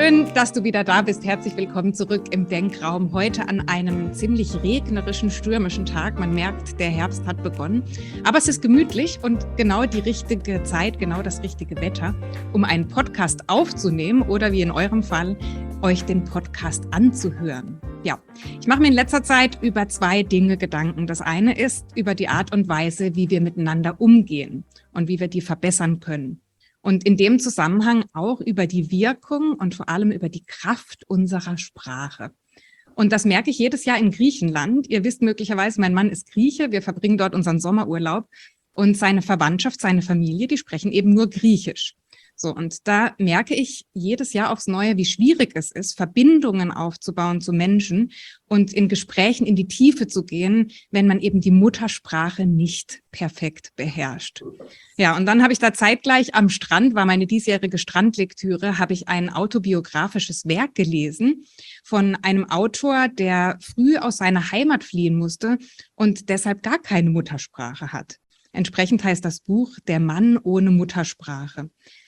Schön, dass du wieder da bist. Herzlich willkommen zurück im Denkraum. Heute an einem ziemlich regnerischen, stürmischen Tag. Man merkt, der Herbst hat begonnen. Aber es ist gemütlich und genau die richtige Zeit, genau das richtige Wetter, um einen Podcast aufzunehmen oder wie in eurem Fall, euch den Podcast anzuhören. Ja, ich mache mir in letzter Zeit über zwei Dinge Gedanken. Das eine ist über die Art und Weise, wie wir miteinander umgehen und wie wir die verbessern können. Und in dem Zusammenhang auch über die Wirkung und vor allem über die Kraft unserer Sprache. Und das merke ich jedes Jahr in Griechenland. Ihr wisst möglicherweise, mein Mann ist Grieche. Wir verbringen dort unseren Sommerurlaub. Und seine Verwandtschaft, seine Familie, die sprechen eben nur Griechisch. So, und da merke ich jedes Jahr aufs Neue, wie schwierig es ist, Verbindungen aufzubauen zu Menschen und in Gesprächen in die Tiefe zu gehen, wenn man eben die Muttersprache nicht perfekt beherrscht. Ja, und dann habe ich da zeitgleich am Strand, war meine diesjährige Strandlektüre, habe ich ein autobiografisches Werk gelesen von einem Autor, der früh aus seiner Heimat fliehen musste und deshalb gar keine Muttersprache hat. Entsprechend heißt das Buch Der Mann ohne Muttersprache.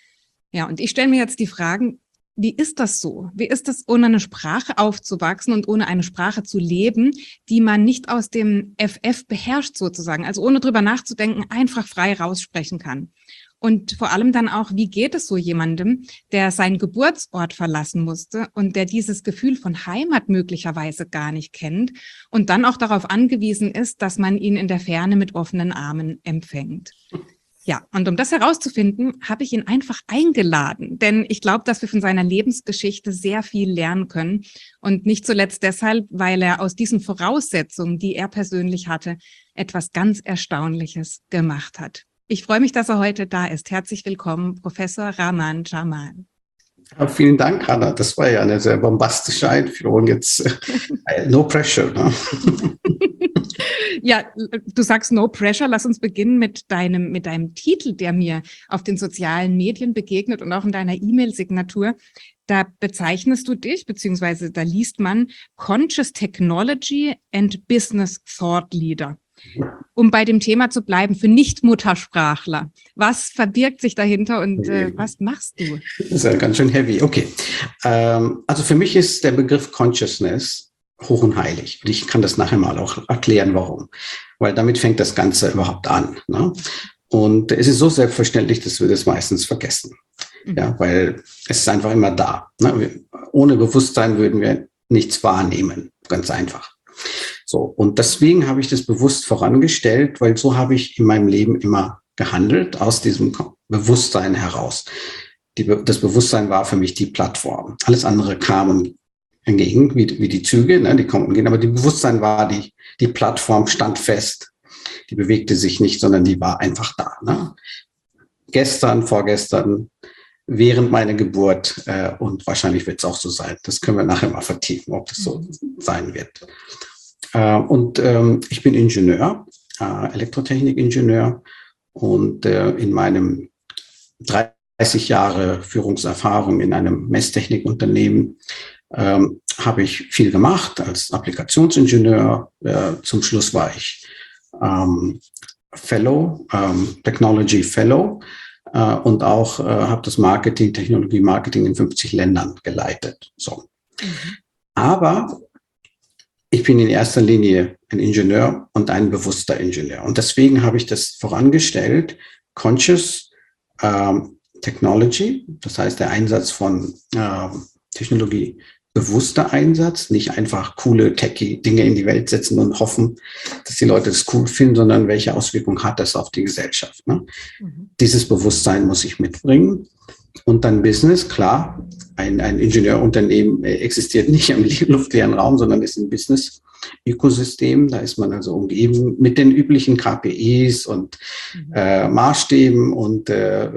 Ja, und ich stelle mir jetzt die Fragen, wie ist das so? Wie ist es, ohne eine Sprache aufzuwachsen und ohne eine Sprache zu leben, die man nicht aus dem FF beherrscht sozusagen, also ohne drüber nachzudenken, einfach frei raussprechen kann? Und vor allem dann auch, wie geht es so jemandem, der seinen Geburtsort verlassen musste und der dieses Gefühl von Heimat möglicherweise gar nicht kennt und dann auch darauf angewiesen ist, dass man ihn in der Ferne mit offenen Armen empfängt? Ja, und um das herauszufinden, habe ich ihn einfach eingeladen, denn ich glaube, dass wir von seiner Lebensgeschichte sehr viel lernen können und nicht zuletzt deshalb, weil er aus diesen Voraussetzungen, die er persönlich hatte, etwas ganz Erstaunliches gemacht hat. Ich freue mich, dass er heute da ist. Herzlich willkommen, Professor Rahman Jamal. Ja, vielen Dank, Hanna. Das war ja eine sehr bombastische Einführung. Jetzt no pressure. Ne? Ja, du sagst no pressure. Lass uns beginnen mit deinem Titel, der mir auf den sozialen Medien begegnet und auch in deiner E-Mail-Signatur. Da bezeichnest du dich, beziehungsweise da liest man Conscious Technology and Business Thought Leader. Um bei dem Thema zu bleiben, für Nicht-Muttersprachler. Was verbirgt sich dahinter und was machst du? Das ist ja ganz schön heavy. Okay. Also für mich ist der Begriff Consciousness hoch und heilig. Und ich kann das nachher mal auch erklären, warum. Weil damit fängt das Ganze überhaupt an. Ne? Und es ist so selbstverständlich, dass wir das meistens vergessen. Ja, weil es ist einfach immer da. Ne? Ohne Bewusstsein würden wir nichts wahrnehmen. Ganz einfach. So, und deswegen habe ich das bewusst vorangestellt, weil so habe ich in meinem Leben immer gehandelt, aus diesem Bewusstsein heraus. Das Bewusstsein war für mich die Plattform. Alles andere kam entgegen, wie die Züge, ne, die kommen und gehen, aber die Bewusstsein war die Plattform, stand fest, die bewegte sich nicht, sondern die war einfach da. Ne? Gestern, vorgestern, während meiner Geburt und wahrscheinlich wird es auch so sein. Das können wir nachher mal vertiefen, ob das so sein wird. Und ich bin Ingenieur, Elektrotechnikingenieur und in meinem 30 Jahre Führungserfahrung in einem Messtechnikunternehmen habe ich viel gemacht als Applikationsingenieur. Zum Schluss war ich Fellow, Technology Fellow und auch habe das Marketing, Technologie-Marketing in 50 Ländern geleitet. So. Aber ich bin in erster Linie ein Ingenieur und ein bewusster Ingenieur. Und deswegen habe ich das vorangestellt, Conscious Technology, das heißt der Einsatz von Technologie, bewusster Einsatz, nicht einfach coole, techy Dinge in die Welt setzen und hoffen, dass die Leute das cool finden, sondern welche Auswirkungen hat das auf die Gesellschaft. Ne? Dieses Bewusstsein muss ich mitbringen. Und dann Business, klar, ein Ingenieurunternehmen existiert nicht im luftleeren Raum, sondern ist ein Business-Ökosystem. Da ist man also umgeben mit den üblichen KPIs und Maßstäben und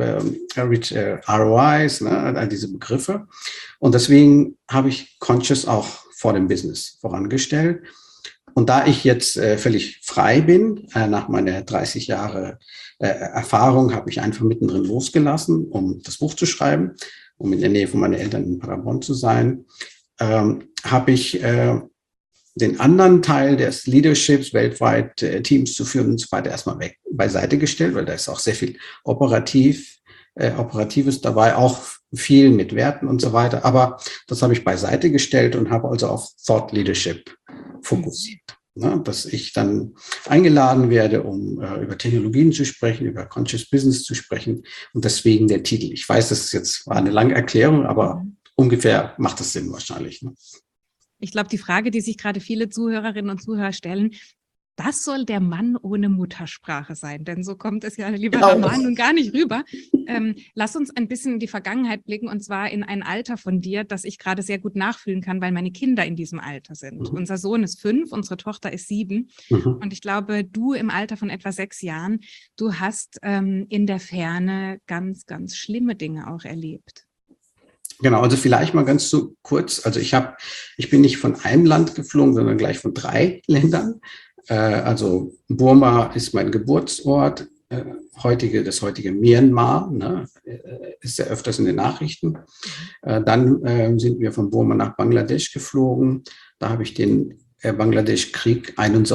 ROIs, ne, all diese Begriffe. Und deswegen habe ich Conscious auch vor dem Business vorangestellt. Und da ich jetzt völlig frei bin, nach meiner 30 Jahre Erfahrung, habe ich einfach mittendrin losgelassen, um das Buch zu schreiben, um in der Nähe von meinen Eltern in Paderborn zu sein, habe ich den anderen Teil des Leaderships, weltweit Teams zu führen und so weiter, erstmal beiseite gestellt, weil da ist auch sehr viel operativ Operatives dabei, auch viel mit Werten und so weiter. Aber das habe ich beiseite gestellt und habe also auf Thought Leadership fokussiert. Ne? Dass ich dann eingeladen werde, um über Technologien zu sprechen, über Conscious Business zu sprechen. Und deswegen der Titel. Ich weiß, das jetzt war eine lange Erklärung, aber ungefähr macht das Sinn wahrscheinlich. Ne? Ich glaube, die Frage, die sich gerade viele Zuhörerinnen und Zuhörer stellen, das soll der Mann ohne Muttersprache sein, denn so kommt es ja, lieber Rahman, nun gar nicht rüber. Lass uns ein bisschen in die Vergangenheit blicken, und zwar in ein Alter von dir, das ich gerade sehr gut nachfühlen kann, weil meine Kinder in diesem Alter sind. Unser Sohn ist 5, unsere Tochter ist 7. Und ich glaube, du im Alter von etwa 6 Jahren, du hast in der Ferne ganz, ganz schlimme Dinge auch erlebt. Genau, also vielleicht mal ganz so kurz. Also ich bin nicht von einem Land geflogen, sondern gleich von 3 Ländern. Also Burma ist mein Geburtsort, das heutige Myanmar, ne, ist sehr öfters in den Nachrichten. Dann sind wir von Burma nach Bangladesch geflogen. Da habe ich den Bangladesch-Krieg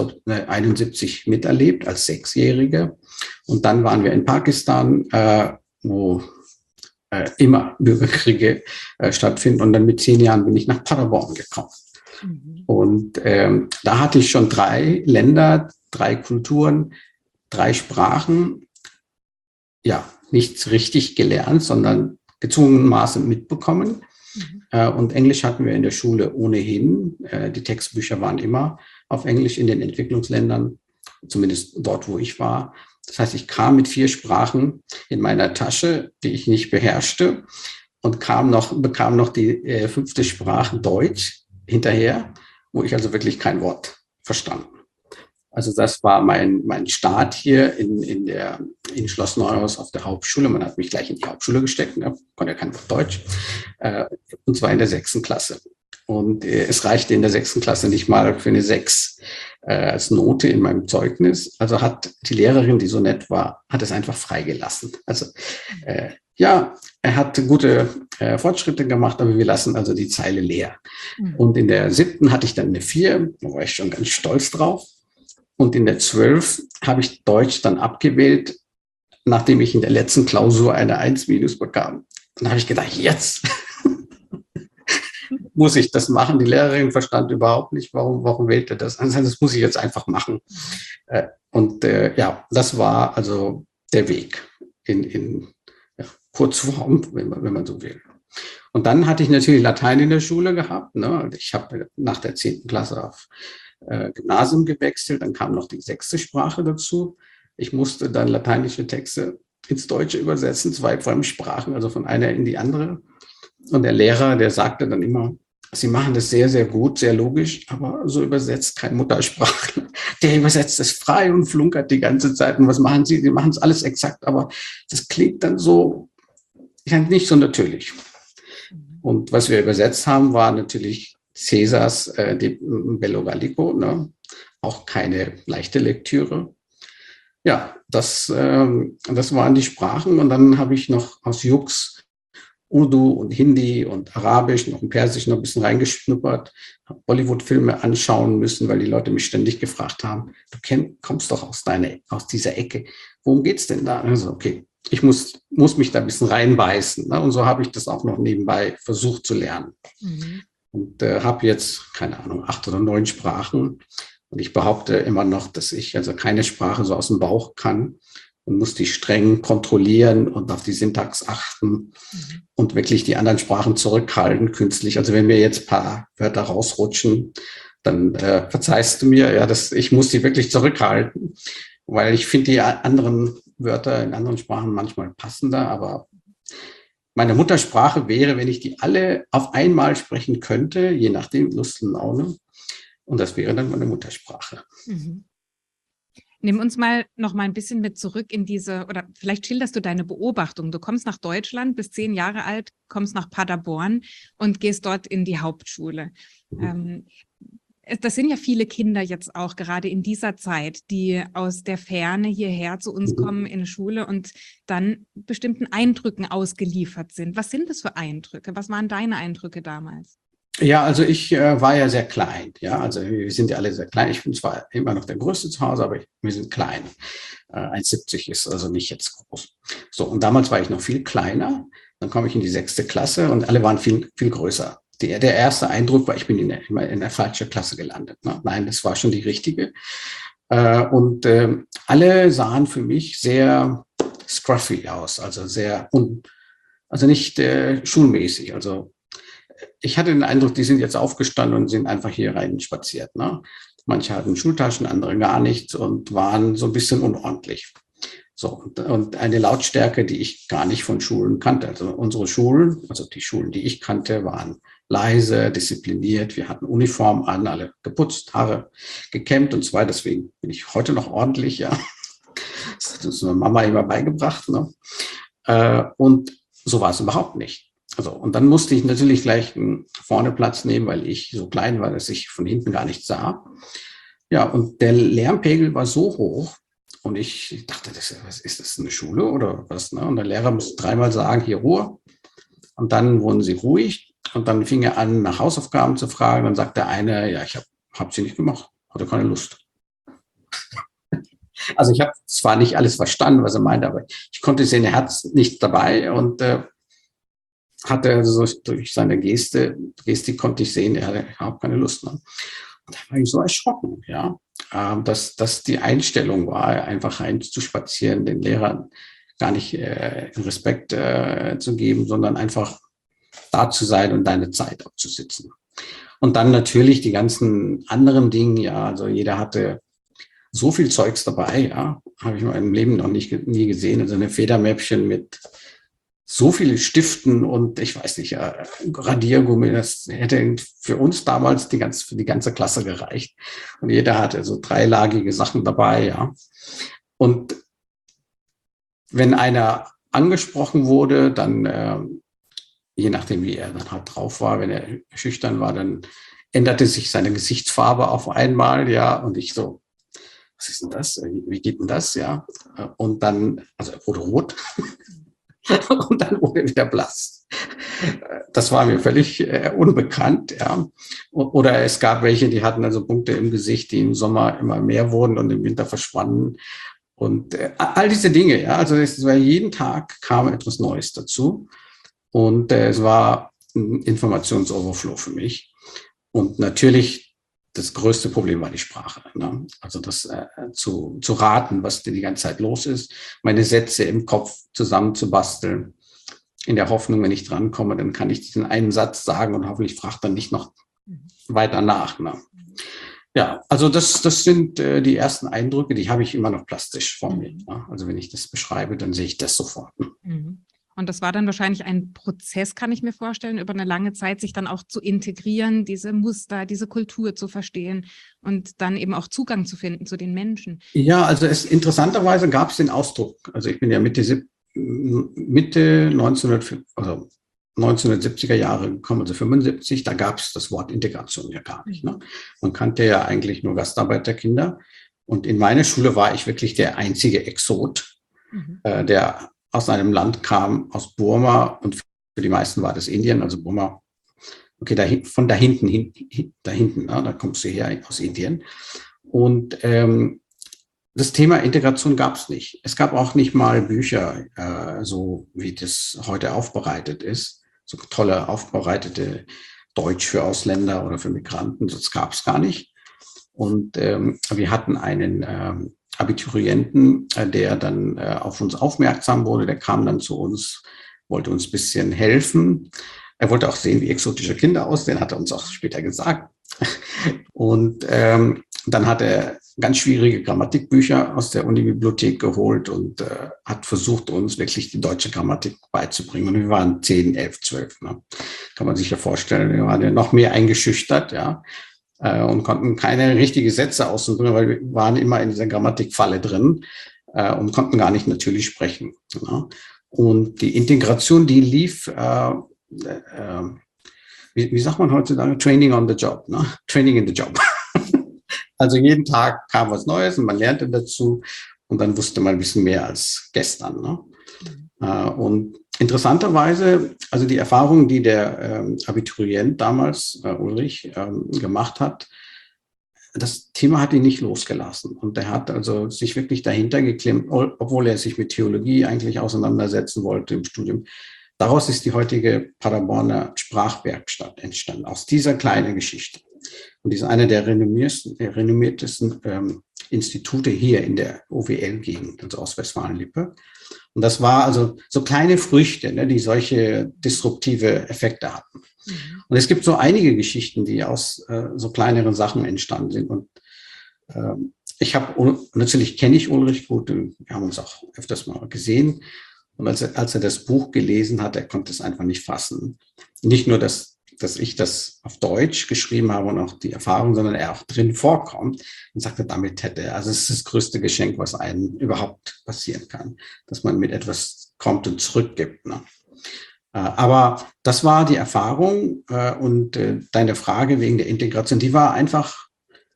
71 miterlebt als 6-Jähriger. Und dann waren wir in Pakistan, wo immer Bürgerkriege stattfinden. Und dann mit 10 Jahren bin ich nach Paderborn gekommen. Und da hatte ich schon 3 Länder, 3 Kulturen, 3 Sprachen, ja, nicht richtig gelernt, sondern gezwungenermaßen mitbekommen. Und Englisch hatten wir in der Schule ohnehin. Die Textbücher waren immer auf Englisch in den Entwicklungsländern, zumindest dort, wo ich war. Das heißt, ich kam mit 4 Sprachen in meiner Tasche, die ich nicht beherrschte, und bekam noch die 5. Sprache Deutsch hinterher, wo ich also wirklich kein Wort verstanden. Also das war mein Start hier in Schloss Neuhaus auf der Hauptschule. Man hat mich gleich in die Hauptschule gesteckt, ne? Konnte ja kein Wort Deutsch, und zwar in der 6. Klasse. Und es reichte in der 6. Klasse nicht mal für eine 6 als Note in meinem Zeugnis. Also hat die Lehrerin, die so nett war, hat es einfach freigelassen. Also ja, er hat gute Fortschritte gemacht, aber wir lassen also die Zeile leer. Und in der 7. hatte ich dann eine 4, da war ich schon ganz stolz drauf. Und in der 12 habe ich Deutsch dann abgewählt, nachdem ich in der letzten Klausur eine 1- bekam. Dann habe ich gedacht, jetzt muss ich das machen. Die Lehrerin verstand überhaupt nicht, warum wählt er das? Also das muss ich jetzt einfach machen. Und ja, das war also der Weg in Kurzform, wenn man so will. Und dann hatte ich natürlich Latein in der Schule gehabt. Ne? Ich habe nach der 10. Klasse auf Gymnasium gewechselt, dann kam noch die 6. Sprache dazu. Ich musste dann lateinische Texte ins Deutsche übersetzen, 2 Fremdsprachen, also von einer in die andere. Und der Lehrer, der sagte dann immer, Sie machen das sehr, sehr gut, sehr logisch, aber so übersetzt kein Muttersprachler. Der übersetzt es frei und flunkert die ganze Zeit. Und was machen Sie? Sie machen es alles exakt, aber das klingt dann so, ja, nicht so natürlich. Und was wir übersetzt haben, war natürlich Caesars die Bello Gallico, ne? Auch keine leichte Lektüre. Ja, das waren die Sprachen. Und dann habe ich noch aus Jux Urdu und Hindi und Arabisch, noch im Persisch noch ein bisschen reingeschnuppert, habe Bollywood-Filme anschauen müssen, weil die Leute mich ständig gefragt haben, du kommst doch aus dieser Ecke, worum geht's denn da? Also okay, ich muss mich da ein bisschen reinbeißen, ne? Und so habe ich das auch noch nebenbei versucht zu lernen. Und habe jetzt, keine Ahnung, 8 oder 9 Sprachen. Und ich behaupte immer noch, dass ich also keine Sprache so aus dem Bauch kann und muss die streng kontrollieren und auf die Syntax achten und wirklich die anderen Sprachen zurückhalten, künstlich. Also wenn mir jetzt ein paar Wörter rausrutschen, dann verzeihst du mir, ja, ich muss die wirklich zurückhalten, weil ich finde die anderen Wörter in anderen Sprachen manchmal passender, aber meine Muttersprache wäre, wenn ich die alle auf einmal sprechen könnte, je nachdem, Lust und Laune, und das wäre dann meine Muttersprache. Nimm uns noch mal ein bisschen mit zurück in oder vielleicht schilderst du deine Beobachtung. Du kommst nach Deutschland, bist 10 Jahre alt, kommst nach Paderborn und gehst dort in die Hauptschule. Das sind ja viele Kinder jetzt auch gerade in dieser Zeit, die aus der Ferne hierher zu uns kommen in die Schule und dann bestimmten Eindrücken ausgeliefert sind. Was sind das für Eindrücke? Was waren deine Eindrücke damals? Ja, also ich war ja sehr klein. Ja, also wir sind ja alle sehr klein. Ich bin zwar immer noch der Größte zu Hause, aber wir sind klein. 1,70 ist also nicht jetzt groß. So, und damals war ich noch viel kleiner. Dann komme ich in die 6. Klasse und alle waren viel, viel größer. Der erste Eindruck war, ich bin in der falschen Klasse gelandet. Ne? Nein, das war schon die richtige. Und alle sahen für mich sehr scruffy aus, also also nicht schulmäßig. Also ich hatte den Eindruck, die sind jetzt aufgestanden und sind einfach hier rein spaziert. Ne? Manche hatten Schultaschen, andere gar nichts und waren so ein bisschen unordentlich. So, und eine Lautstärke, die ich gar nicht von Schulen kannte. Also unsere Schulen, also die Schulen, die ich kannte, waren leise, diszipliniert. Wir hatten Uniform an, alle geputzt, Haare gekämmt und so weiter. Deswegen bin ich heute noch ordentlich, ja. Das hat uns meine Mama immer beigebracht. Ne? Und so war es überhaupt nicht. Also, und dann musste ich natürlich gleich vorne Platz nehmen, weil ich so klein war, dass ich von hinten gar nichts sah. Ja, und der Lärmpegel war so hoch, und ich dachte, was ist das, eine Schule oder was? Ne? Und der Lehrer musste dreimal sagen, hier Ruhe. Und dann wurden sie ruhig. Und dann fing er an, nach Hausaufgaben zu fragen. Dann sagte der eine, ja, ich hab sie nicht gemacht, hatte keine Lust. Also ich habe zwar nicht alles verstanden, was er meinte, aber ich konnte sehen, er hat nicht dabei und hatte also durch seine Gestik konnte ich sehen, er hatte überhaupt keine Lust. Ne? Und da war ich so erschrocken, ja, dass die Einstellung war, einfach rein zu spazieren, den Lehrern gar nicht Respekt zu geben, sondern einfach da zu sein und deine Zeit abzusitzen. Und dann natürlich die ganzen anderen Dinge, ja, also jeder hatte so viel Zeugs dabei, ja, habe ich in meinem Leben noch nie gesehen. Also eine Federmäppchen mit so viele Stiften und ich weiß nicht, Radiergummi, das hätte für uns damals für die ganze Klasse gereicht. Und jeder hatte so dreilagige Sachen dabei, ja. Und wenn einer angesprochen wurde, dann, je nachdem, wie er dann halt drauf war, wenn er schüchtern war, dann änderte sich seine Gesichtsfarbe auf einmal, ja. Und ich so, was ist denn das? Wie geht denn das, ja? Und dann, also er wurde rot. Und dann wurde er wieder blass. Das war mir völlig unbekannt. Ja. Oder es gab welche, die hatten also Punkte im Gesicht, die im Sommer immer mehr wurden und im Winter verschwanden. Und all diese Dinge. Ja. Also es war jeden Tag kam etwas Neues dazu. Und es war ein Informationsoverflow für mich. Und natürlich das größte Problem war die Sprache. Ne? Also das zu raten, was denn die ganze Zeit los ist, meine Sätze im Kopf zusammenzubasteln, in der Hoffnung, wenn ich drankomme, dann kann ich diesen einen Satz sagen und hoffentlich fragt dann nicht noch weiter nach. Ne? Ja, also das sind die ersten Eindrücke, die habe ich immer noch plastisch vor mir. Ne? Also wenn ich das beschreibe, dann sehe ich das sofort. Mhm. Und das war dann wahrscheinlich ein Prozess, kann ich mir vorstellen, über eine lange Zeit sich dann auch zu integrieren, diese Muster, diese Kultur zu verstehen und dann eben auch Zugang zu finden zu den Menschen. Ja, also interessanterweise gab es den Ausdruck. Also ich bin ja Mitte 1970er Jahre gekommen, also 75, da gab es das Wort Integration ja gar nicht. Ne? Man kannte ja eigentlich nur Gastarbeiterkinder. Und in meiner Schule war ich wirklich der einzige Exot, der aus einem Land kam, aus Burma, und für die meisten war das Indien, also Burma, okay, da hinten, ne, da kommst du her aus Indien. Und das Thema Integration gab es nicht. Es gab auch nicht mal Bücher, so wie das heute aufbereitet ist, so tolle aufbereitete Deutsch für Ausländer oder für Migranten, das gab es gar nicht. Und wir hatten einen Abiturienten, der dann auf uns aufmerksam wurde, der kam dann zu uns, wollte uns ein bisschen helfen. Er wollte auch sehen, wie exotische Kinder aussehen, hat er uns auch später gesagt. Und dann hat er ganz schwierige Grammatikbücher aus der Unibibliothek geholt und hat versucht, uns wirklich die deutsche Grammatik beizubringen. Und wir waren 10, 11, 12. Ne? Kann man sich ja vorstellen, wir waren ja noch mehr eingeschüchtert, ja. Und konnten keine richtigen Sätze aussuchen, weil wir waren immer in dieser Grammatikfalle drin und konnten gar nicht natürlich sprechen. Ja. Und die Integration, die lief, wie sagt man heutzutage? Training on the job, ne? Training in the job. Also jeden Tag kam was Neues und man lernte dazu und dann wusste man ein bisschen mehr als gestern. Ne? Und Interessanterweise, also die Erfahrung, die der Abiturient damals, Ulrich, gemacht hat, das Thema hat ihn nicht losgelassen. Und er hat also sich wirklich dahinter geklemmt, obwohl er sich mit Theologie eigentlich auseinandersetzen wollte im Studium. Daraus ist die heutige Paderborner Sprachwerkstatt entstanden, aus dieser kleinen Geschichte. Und die ist eine der renommiertesten Institute hier in der OWL-Gegend, also Ostwestfalen-Lippe. Und das war also so kleine Früchte, ne, die solche disruptive Effekte hatten. Und es gibt so einige Geschichten, die aus so kleineren Sachen entstanden sind. Und natürlich kenne ich Ulrich gut, wir haben uns auch öfters mal gesehen. Und als er das Buch gelesen hat, er konnte es einfach nicht fassen. Nicht nur, dass ich das auf Deutsch geschrieben habe und auch die Erfahrung, sondern er auch drin vorkommt und sagte, also es ist das größte Geschenk, was einem überhaupt passieren kann, dass man mit etwas kommt und zurückgibt. Ne? Aber das war die Erfahrung und deine Frage wegen der Integration, die war einfach,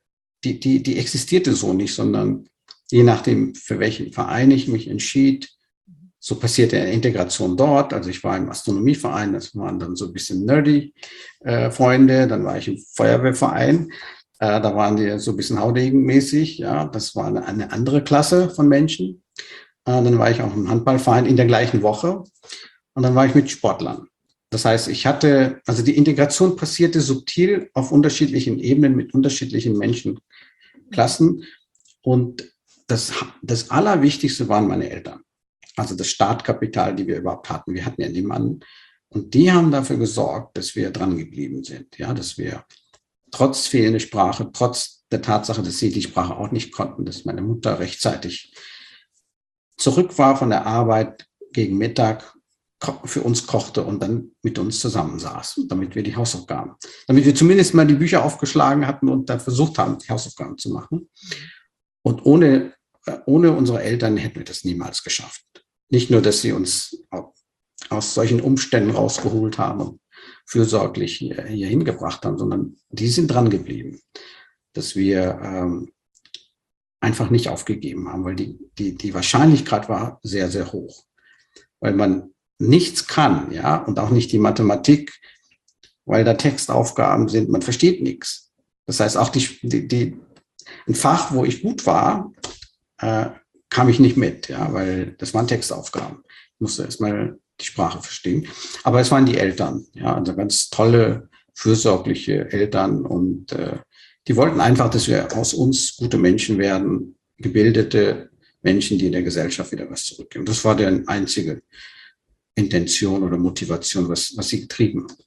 die existierte so nicht, sondern je nachdem, für welchen Verein ich mich entschied, so passierte Integration dort. Also ich war im Astronomieverein, das waren dann so ein bisschen nerdy Freunde. Dann war ich im Feuerwehrverein, da waren die so ein bisschen Haudegen-mäßig. Ja, das war eine andere Klasse von Menschen. Dann war ich auch im Handballverein in der gleichen Woche. Und dann war ich mit Sportlern. Das heißt, also die Integration passierte subtil auf unterschiedlichen Ebenen mit unterschiedlichen Menschenklassen. Und das Allerwichtigste waren meine Eltern. Also das Startkapital, die wir überhaupt hatten. Wir hatten ja niemanden. Und die haben dafür gesorgt, dass wir dran geblieben sind. Ja, dass wir trotz fehlender Sprache, trotz der Tatsache, dass sie die Sprache auch nicht konnten, dass meine Mutter rechtzeitig zurück war von der Arbeit gegen Mittag, für uns kochte und dann mit uns zusammensaß, damit wir die Hausaufgaben, damit wir zumindest mal die Bücher aufgeschlagen hatten und dann versucht haben, die Hausaufgaben zu machen. Und ohne unsere Eltern hätten wir das niemals geschafft. Nicht nur, dass sie uns aus solchen Umständen rausgeholt haben und fürsorglich hier hingebracht haben, sondern die sind dran geblieben, dass wir einfach nicht aufgegeben haben, weil die Wahrscheinlichkeit war sehr, sehr hoch. Weil man nichts kann, ja, und auch nicht die Mathematik, weil da Textaufgaben sind, man versteht nichts. Das heißt, auch ein Fach, wo ich gut war, kam ich nicht mit, ja, weil das waren Textaufgaben. Ich musste erstmal die Sprache verstehen. Aber es waren die Eltern, ja, also ganz tolle, fürsorgliche Eltern und die wollten einfach, dass wir aus uns gute Menschen werden, gebildete Menschen, die in der Gesellschaft wieder was zurückgeben. Das war deren einzige Intention oder Motivation, was sie getrieben hat.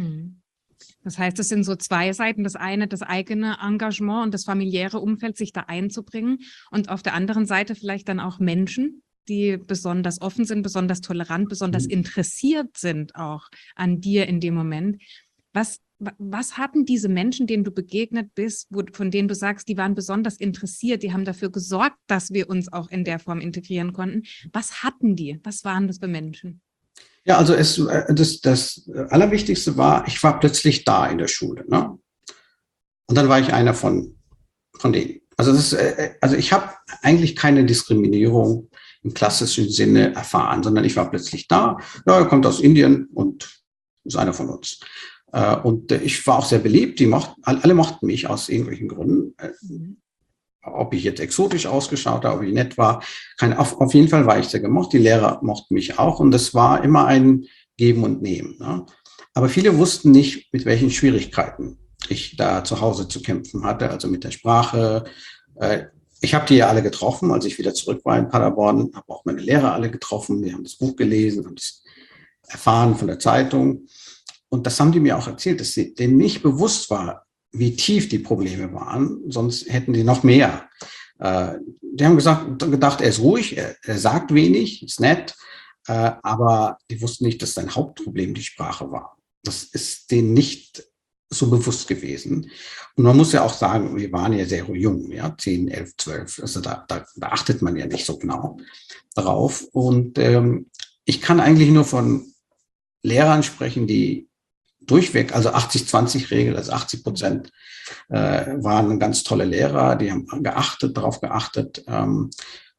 Das heißt, es sind so zwei Seiten. Das eine, das eigene Engagement und das familiäre Umfeld, sich da einzubringen. Und auf der anderen Seite vielleicht dann auch Menschen, die besonders offen sind, besonders tolerant, besonders interessiert sind auch an dir in dem Moment. Was hatten diese Menschen, denen du begegnet bist, von denen du sagst, die waren besonders interessiert, die haben dafür gesorgt, dass wir uns auch in der Form integrieren konnten? Was hatten die? Was waren das für Menschen? Ja, also das Allerwichtigste war, ich war plötzlich da in der Schule. Ne? Und dann war ich einer von denen. Also ich habe eigentlich keine Diskriminierung im klassischen Sinne erfahren, sondern ich war plötzlich da. Ja, er kommt aus Indien und ist einer von uns. Und ich war auch sehr beliebt. Alle mochten mich aus irgendwelchen Gründen. Ob ich jetzt exotisch ausgeschaut habe, ob ich nett war. Auf jeden Fall war ich sehr gemocht. Die Lehrer mochten mich auch. Und das war immer ein Geben und Nehmen. Ne? Aber viele wussten nicht, mit welchen Schwierigkeiten ich da zu Hause zu kämpfen hatte. Also mit der Sprache. Ich habe die ja alle getroffen, als ich wieder zurück war in Paderborn. Habe auch meine Lehrer alle getroffen. Die haben das Buch gelesen, haben das erfahren von der Zeitung. Und das haben die mir auch erzählt, dass denen nicht bewusst war, wie tief die Probleme waren, sonst hätten die noch mehr. Die haben gedacht, er ist ruhig, er sagt wenig, ist nett, aber die wussten nicht, dass sein Hauptproblem die Sprache war. Das ist denen nicht so bewusst gewesen. Und man muss ja auch sagen, wir waren ja sehr jung, ja, 10, 11, 12, also da achtet man ja nicht so genau darauf. Und ich kann eigentlich nur von Lehrern sprechen, die durchweg, also 80-20-Regel, also 80% waren ganz tolle Lehrer, die haben darauf geachtet,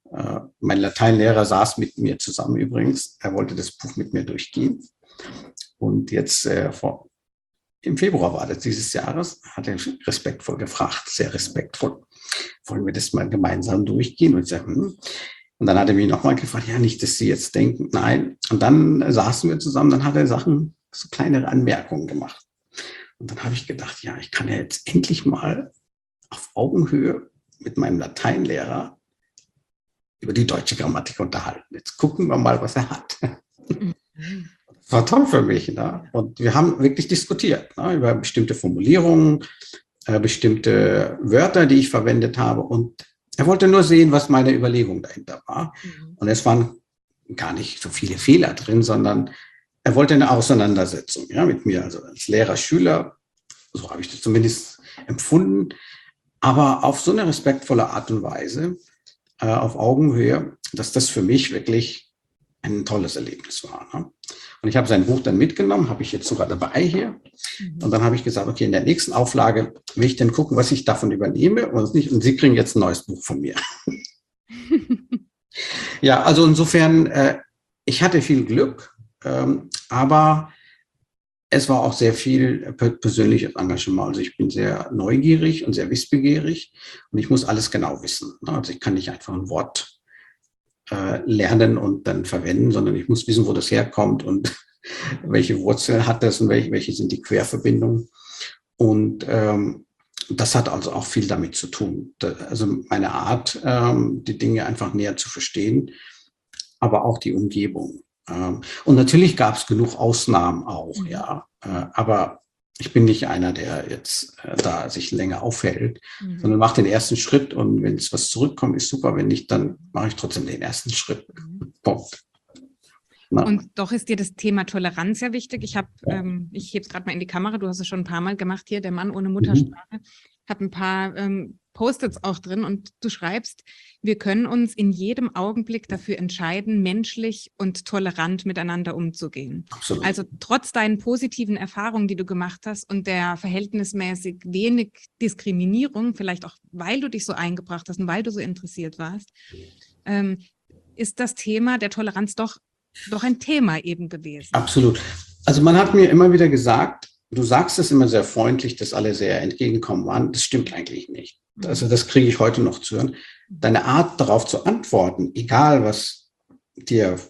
Mein Lateinlehrer saß mit mir zusammen übrigens. Er wollte das Buch mit mir durchgehen. Und jetzt im Februar war das dieses Jahres, hat er respektvoll gefragt, sehr respektvoll, wollen wir das mal gemeinsam durchgehen? Und ich sage, Und dann hat er mich nochmal gefragt, ja, nicht, dass Sie jetzt denken, nein. Und dann saßen wir zusammen, dann hat er so kleinere Anmerkungen gemacht. Und dann habe ich gedacht, ja, ich kann ja jetzt endlich mal auf Augenhöhe mit meinem Lateinlehrer über die deutsche Grammatik unterhalten. Jetzt gucken wir mal, was er hat. Das war toll für mich. Ne? Und wir haben wirklich diskutiert über bestimmte Formulierungen, bestimmte Wörter, die ich verwendet habe. Und er wollte nur sehen, was meine Überlegung dahinter war. Und es waren gar nicht so viele Fehler drin, sondern er wollte eine Auseinandersetzung mit mir, also als Lehrer, Schüler, so habe ich das zumindest empfunden, aber auf so eine respektvolle Art und Weise, auf Augenhöhe, dass das für mich wirklich ein tolles Erlebnis war. Ne? Und ich habe sein Buch dann mitgenommen, habe ich jetzt sogar dabei hier. Und dann habe ich gesagt, okay, in der nächsten Auflage will ich dann gucken, was ich davon übernehme und nicht. Und Sie kriegen jetzt ein neues Buch von mir. Ja, also insofern, ich hatte viel Glück, aber es war auch sehr viel persönliches Engagement. Also ich bin sehr neugierig und sehr wissbegierig und ich muss alles genau wissen. Also ich kann nicht einfach ein Wort lernen und dann verwenden, sondern ich muss wissen, wo das herkommt und welche Wurzel hat das und welche sind die Querverbindungen. Und das hat also auch viel damit zu tun. Also meine Art, die Dinge einfach näher zu verstehen, aber auch die Umgebung. Und natürlich gab es genug Ausnahmen auch, ja. Aber ich bin nicht einer, der jetzt da sich länger aufhält, sondern macht den ersten Schritt und wenn es was zurückkommt, ist super. Wenn nicht, dann mache ich trotzdem den ersten Schritt. Punkt. Und doch ist dir das Thema Toleranz sehr wichtig. Ich hebe es gerade mal in die Kamera, du hast es schon ein paar Mal gemacht hier, der Mann ohne Muttersprache. Ich habe ein paar Post-its auch drin und du schreibst, wir können uns in jedem Augenblick dafür entscheiden, menschlich und tolerant miteinander umzugehen. Absolut. Also trotz deinen positiven Erfahrungen, die du gemacht hast und der verhältnismäßig wenig Diskriminierung, vielleicht auch, weil du dich so eingebracht hast und weil du so interessiert warst, ist das Thema der Toleranz doch ein Thema eben gewesen. Absolut. Also man hat mir immer wieder gesagt, du sagst es immer sehr freundlich, dass alle sehr entgegenkommen waren. Das stimmt eigentlich nicht. Also das kriege ich heute noch zu hören. Deine Art, darauf zu antworten, egal was dir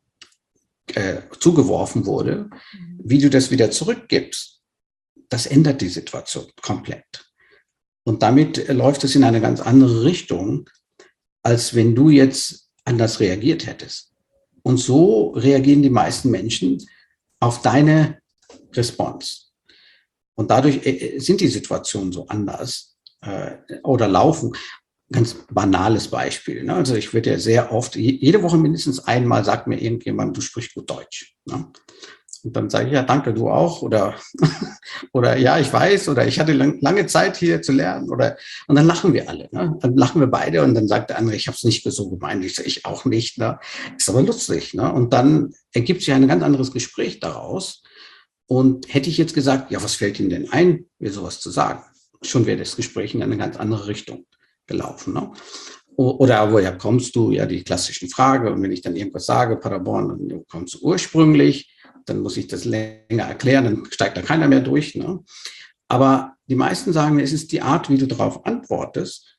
zugeworfen wurde, wie du das wieder zurückgibst, das ändert die Situation komplett. Und damit läuft es in eine ganz andere Richtung, als wenn du jetzt anders reagiert hättest. Und so reagieren die meisten Menschen auf deine Response. Und dadurch sind die Situationen so anders oder laufen. Ganz banales Beispiel. Ne? Also ich werde ja sehr oft, jede Woche mindestens einmal sagt mir irgendjemand, du sprichst gut Deutsch. Ne? Und dann sage ich, ja, danke, du auch. Oder ja, ich weiß. Oder ich hatte lange Zeit hier zu lernen. Und dann lachen wir alle. Ne? Dann lachen wir beide. Und dann sagt der andere, ich habe es nicht so gemeint. Ich sage, ich auch nicht. Ne? Ist aber lustig. Ne? Und dann ergibt sich ein ganz anderes Gespräch daraus. Und hätte ich jetzt gesagt, ja, was fällt Ihnen denn ein, mir sowas zu sagen? Schon wäre das Gespräch in eine ganz andere Richtung gelaufen. Ne? Oder woher kommst du? Ja, die klassischen Fragen. Und wenn ich dann irgendwas sage, Paderborn, dann kommst du ursprünglich. Dann muss ich das länger erklären, dann steigt da keiner mehr durch. Ne? Aber die meisten sagen, es ist die Art, wie du darauf antwortest.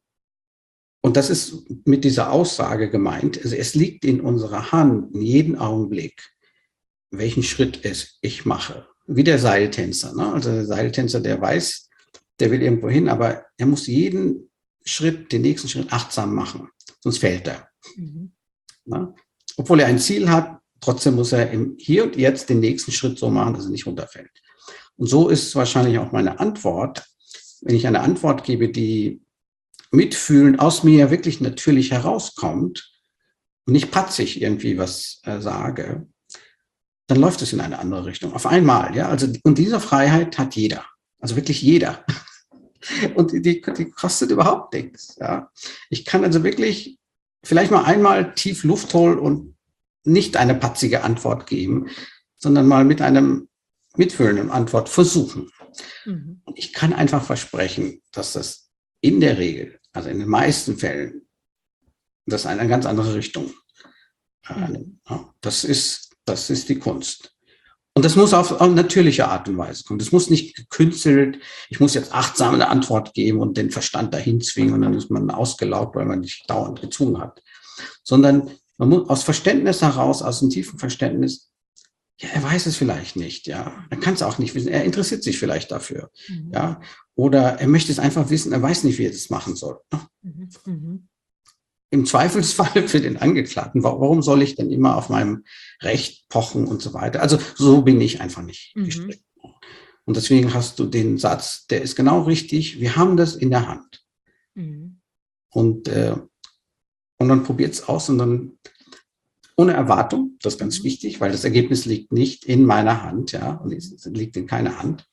Und das ist mit dieser Aussage gemeint. Also es liegt in unserer Hand, in jedem Augenblick, welchen Schritt ich mache. Wie der Seiltänzer. Ne? Also der Seiltänzer, der weiß, der will irgendwo hin, aber er muss jeden Schritt, den nächsten Schritt achtsam machen. Sonst fällt er. Ne? Obwohl er ein Ziel hat, trotzdem muss er im Hier und Jetzt den nächsten Schritt so machen, dass er nicht runterfällt. Und so ist wahrscheinlich auch meine Antwort. Wenn ich eine Antwort gebe, die mitfühlend aus mir wirklich natürlich herauskommt und nicht patzig irgendwie was sage, dann läuft es in eine andere Richtung. Auf einmal, ja. Also, und diese Freiheit hat jeder. Also wirklich jeder. Und die kostet überhaupt nichts. Ja. Ich kann also wirklich vielleicht mal einmal tief Luft holen und nicht eine patzige Antwort geben, sondern mal mit einem mitfühlenden Antwort versuchen. Und ich kann einfach versprechen, dass das in der Regel, also in den meisten Fällen, das ist eine ganz andere Richtung. Ja, das ist die Kunst. Und das muss auf natürliche Art und Weise kommen. Das muss nicht gekünstelt, ich muss jetzt achtsam eine Antwort geben und den Verstand dahin zwingen und dann ist man ausgelaugt, weil man nicht dauernd gezwungen hat. Sondern man muss aus Verständnis heraus, aus einem tiefen Verständnis, ja, er weiß es vielleicht nicht, ja. Er kann es auch nicht wissen, er interessiert sich vielleicht dafür, ja. Oder er möchte es einfach wissen, er weiß nicht, wie er das machen soll. Im Zweifelsfall für den Angeklagten, warum soll ich denn immer auf meinem Recht pochen und so weiter? Also so bin ich einfach nicht gestrickt. Und deswegen hast du den Satz, der ist genau richtig, wir haben das in der Hand. Und dann probiert es aus und dann ohne Erwartung, das ist ganz wichtig, weil das Ergebnis liegt nicht in meiner Hand, ja, und es liegt in keiner Hand.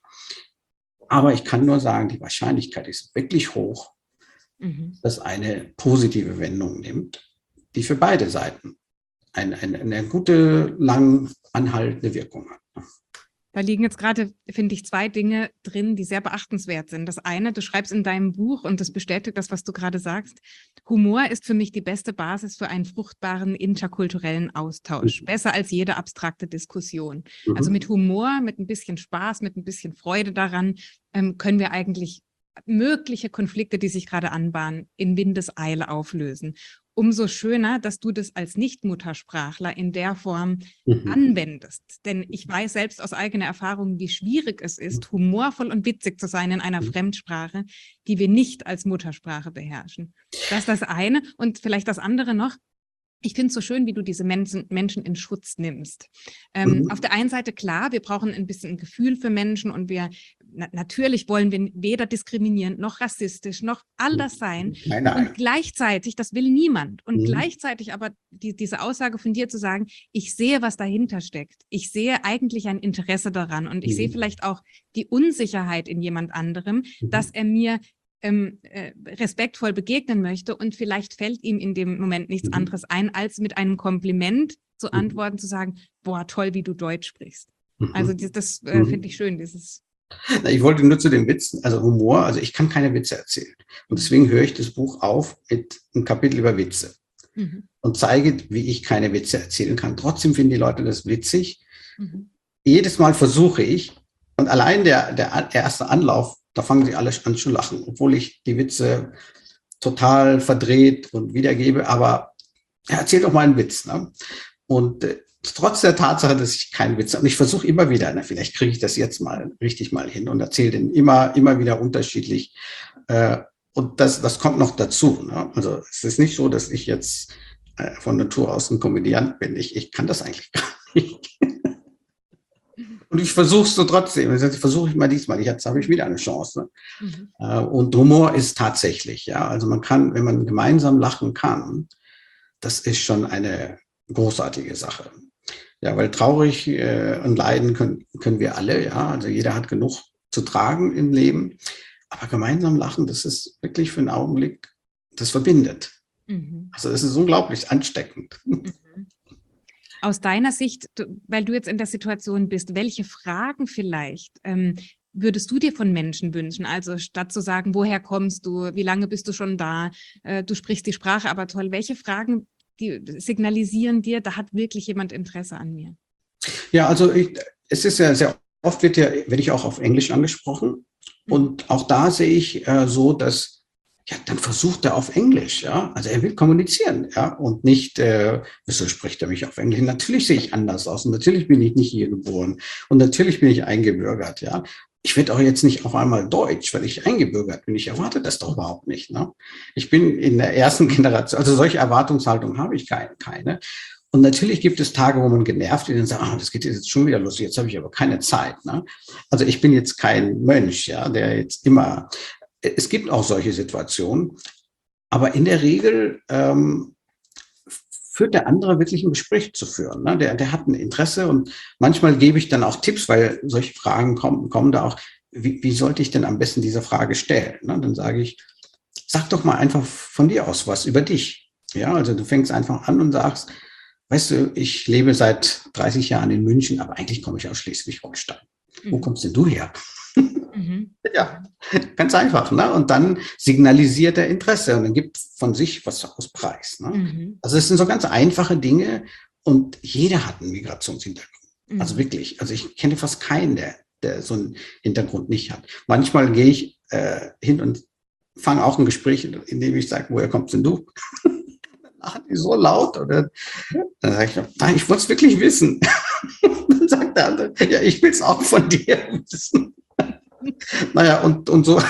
Aber ich kann nur sagen, die Wahrscheinlichkeit ist wirklich hoch, dass eine positive Wendung nimmt, die für beide Seiten eine gute, lang anhaltende Wirkung hat. Da liegen jetzt gerade, finde ich, zwei Dinge drin, die sehr beachtenswert sind. Das eine, du schreibst in deinem Buch, und das bestätigt das, was du gerade sagst, Humor ist für mich die beste Basis für einen fruchtbaren interkulturellen Austausch. Besser als jede abstrakte Diskussion. Also mit Humor, mit ein bisschen Spaß, mit ein bisschen Freude daran, können wir eigentlich mögliche Konflikte, die sich gerade anbahnen, in Windeseile auflösen. Umso schöner, dass du das als Nicht-Muttersprachler in der Form anwendest. Denn ich weiß selbst aus eigener Erfahrung, wie schwierig es ist, humorvoll und witzig zu sein in einer Fremdsprache, die wir nicht als Muttersprache beherrschen. Das ist das eine. Und vielleicht das andere noch. Ich finde es so schön, wie du diese Menschen in Schutz nimmst. Auf der einen Seite, klar, wir brauchen ein bisschen ein Gefühl für Menschen und natürlich wollen wir weder diskriminierend noch rassistisch noch all das sein. Nein. Und gleichzeitig, das will niemand. Und gleichzeitig aber diese Aussage von dir zu sagen, ich sehe, was dahinter steckt. Ich sehe eigentlich ein Interesse daran und ich sehe vielleicht auch die Unsicherheit in jemand anderem, dass er mir respektvoll begegnen möchte und vielleicht fällt ihm in dem Moment nichts anderes ein, als mit einem Kompliment zu antworten, zu sagen, boah, toll, wie du Deutsch sprichst. Also das finde ich schön, dieses... Ich wollte nur zu den Witzen, also Humor, also ich kann keine Witze erzählen. Und deswegen höre ich das Buch auf mit einem Kapitel über Witze und zeige, wie ich keine Witze erzählen kann. Trotzdem finden die Leute das witzig. Jedes Mal versuche ich, und allein der erste Anlauf, da fangen sie alle an zu lachen, obwohl ich die Witze total verdreht und wiedergebe, aber erzähl doch mal einen Witz. Ne? Und trotz der Tatsache, dass ich keinen Witz habe, und ich versuche immer wieder, vielleicht kriege ich das jetzt mal richtig mal hin und erzähle den immer wieder unterschiedlich. Und das kommt noch dazu. Ne? Also es ist nicht so, dass ich jetzt von Natur aus ein Komödiant bin. Ich kann das eigentlich gar nicht. Und ich versuche es so trotzdem. Ich versuche mal diesmal. Jetzt habe ich wieder eine Chance. Und Humor ist tatsächlich, ja. Also man kann, wenn man gemeinsam lachen kann, das ist schon eine großartige Sache. Ja, weil traurig und leiden können wir alle, ja. Also jeder hat genug zu tragen im Leben. Aber gemeinsam lachen, das ist wirklich für einen Augenblick, das verbindet. Also das ist unglaublich ansteckend. Aus deiner Sicht, weil du jetzt in der Situation bist, welche Fragen vielleicht würdest du dir von Menschen wünschen? Also statt zu sagen, woher kommst du, wie lange bist du schon da, du sprichst die Sprache aber toll, welche Fragen die signalisieren dir, da hat wirklich jemand Interesse an mir? Ja, also es ist ja sehr oft werde ich auch auf Englisch angesprochen und auch da sehe ich so, dass ja, dann versucht er auf Englisch, ja. Also er will kommunizieren, ja, und nicht, wieso spricht er mich auf Englisch? Natürlich sehe ich anders aus und natürlich bin ich nicht hier geboren und natürlich bin ich eingebürgert, ja. Ich werde auch jetzt nicht auf einmal Deutsch, weil ich eingebürgert bin. Ich erwarte das doch überhaupt nicht, ne? Ich bin in der ersten Generation, also solche Erwartungshaltung habe ich keine. Und natürlich gibt es Tage, wo man genervt ist und sagt, das geht jetzt schon wieder los, jetzt habe ich aber keine Zeit, ne? Also ich bin jetzt kein Mönch, ja, der jetzt immer... Es gibt auch solche Situationen, aber in der Regel führt der andere wirklich ein Gespräch zu führen. Ne? Der hat ein Interesse und manchmal gebe ich dann auch Tipps, weil solche Fragen kommen da auch, wie sollte ich denn am besten diese Frage stellen? Ne? Dann sage ich, sag doch mal einfach von dir aus was über dich. Ja, also du fängst einfach an und sagst, weißt du, ich lebe seit 30 Jahren in München, aber eigentlich komme ich aus Schleswig-Holstein. Wo kommst denn du her? Ja, ganz einfach. Ne? Und dann signalisiert er Interesse und dann gibt von sich was aus Preis. Ne? Mhm. Also es sind so ganz einfache Dinge und jeder hat einen Migrationshintergrund. Also Mhm. wirklich. Also ich kenne fast keinen, der so einen Hintergrund nicht hat. Manchmal gehe ich hin und fange auch ein Gespräch, in dem ich sage, woher kommst denn du? Dann lachen die so laut oder dann sage ich, nein, ich wollte es wirklich wissen. Dann sagt der andere, ja, ich will es auch von dir wissen. Naja, und so,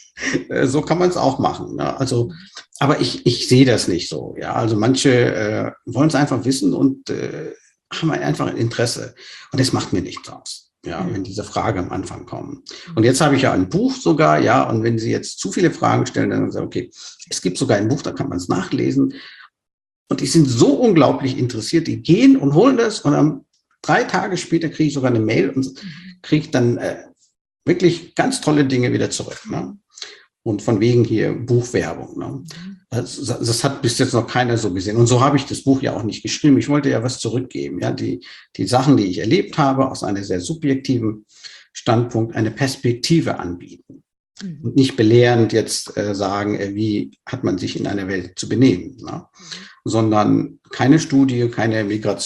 so kann man es auch machen. Ne? Also, aber ich sehe das nicht so. Ja, also manche wollen es einfach wissen und haben einfach ein Interesse. Und das macht mir nichts aus. Ja, wenn diese Fragen am Anfang kommen. Und jetzt habe ich ja ein Buch sogar, ja, und wenn Sie jetzt zu viele Fragen stellen, dann sagen Sie, okay, es gibt sogar ein Buch, da kann man es nachlesen. Und die sind so unglaublich interessiert, die gehen und holen das und dann 3 Tage später kriege ich sogar eine Mail und kriege dann wirklich ganz tolle Dinge wieder zurück. Ne? Und von wegen hier Buchwerbung. Ne? Das hat bis jetzt noch keiner so gesehen. Und so habe ich das Buch ja auch nicht geschrieben. Ich wollte ja was zurückgeben. Ja? Die Sachen, die ich erlebt habe, aus einem sehr subjektiven Standpunkt eine Perspektive anbieten. Und nicht belehrend jetzt sagen, wie hat man sich in einer Welt zu benehmen. Ne? Sondern keine Studie, keine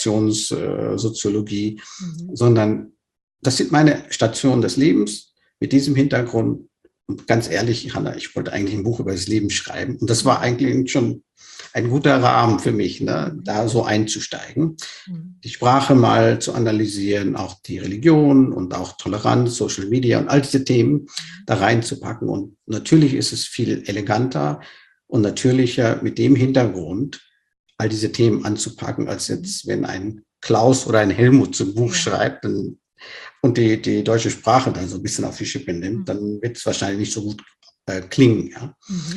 Migrationssoziologie, sondern das sind meine Stationen des Lebens mit diesem Hintergrund. Und ganz ehrlich, Hanna, ich wollte eigentlich ein Buch über das Leben schreiben. Und das war eigentlich schon ein guter Rahmen für mich, ne, da so einzusteigen. Die Sprache mal zu analysieren, auch die Religion und auch Toleranz, Social Media und all diese Themen da reinzupacken. Und natürlich ist es viel eleganter und natürlicher mit dem Hintergrund, all diese Themen anzupacken, als jetzt, wenn ein Klaus oder ein Helmut zum Buch schreibt und die deutsche Sprache dann so ein bisschen auf die Schippe nimmt, dann wird es wahrscheinlich nicht so gut klingen. Ja.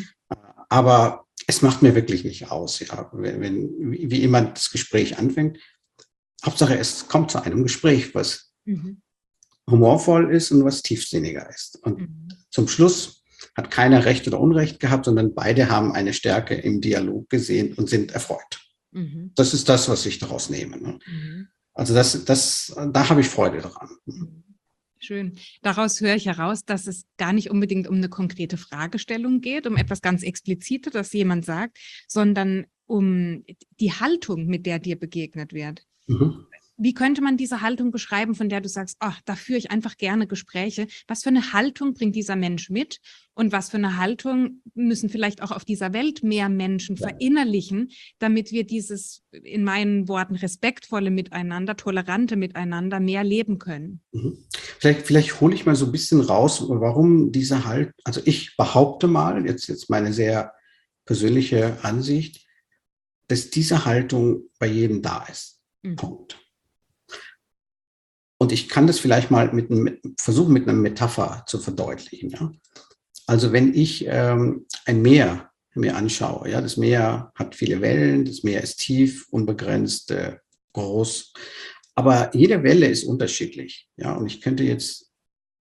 Aber es macht mir wirklich nicht aus, ja, wie immer das Gespräch anfängt. Hauptsache, es kommt zu einem Gespräch, was humorvoll ist und was tiefsinniger ist. Und zum Schluss hat keiner Recht oder Unrecht gehabt, sondern beide haben eine Stärke im Dialog gesehen und sind erfreut. Das ist das, was ich daraus nehme. Ne? Also da habe ich Freude dran. Schön. Daraus höre ich heraus, dass es gar nicht unbedingt um eine konkrete Fragestellung geht, um etwas ganz Explizites, das jemand sagt, sondern um die Haltung, mit der dir begegnet wird. Wie könnte man diese Haltung beschreiben, von der du sagst, ach, da führe ich einfach gerne Gespräche? Was für eine Haltung bringt dieser Mensch mit? Und was für eine Haltung müssen vielleicht auch auf dieser Welt mehr Menschen verinnerlichen, damit wir dieses, in meinen Worten, respektvolle Miteinander, tolerante Miteinander mehr leben können? Vielleicht hole ich mal so ein bisschen raus, warum diese Haltung, also ich behaupte mal, jetzt meine sehr persönliche Ansicht, dass diese Haltung bei jedem da ist. Punkt. Und ich kann das vielleicht mal versuchen, mit einer Metapher zu verdeutlichen. Ja? Also wenn ich ein Meer mir anschaue, ja, das Meer hat viele Wellen, das Meer ist tief, unbegrenzt, groß, aber jede Welle ist unterschiedlich. Ja? Und ich könnte jetzt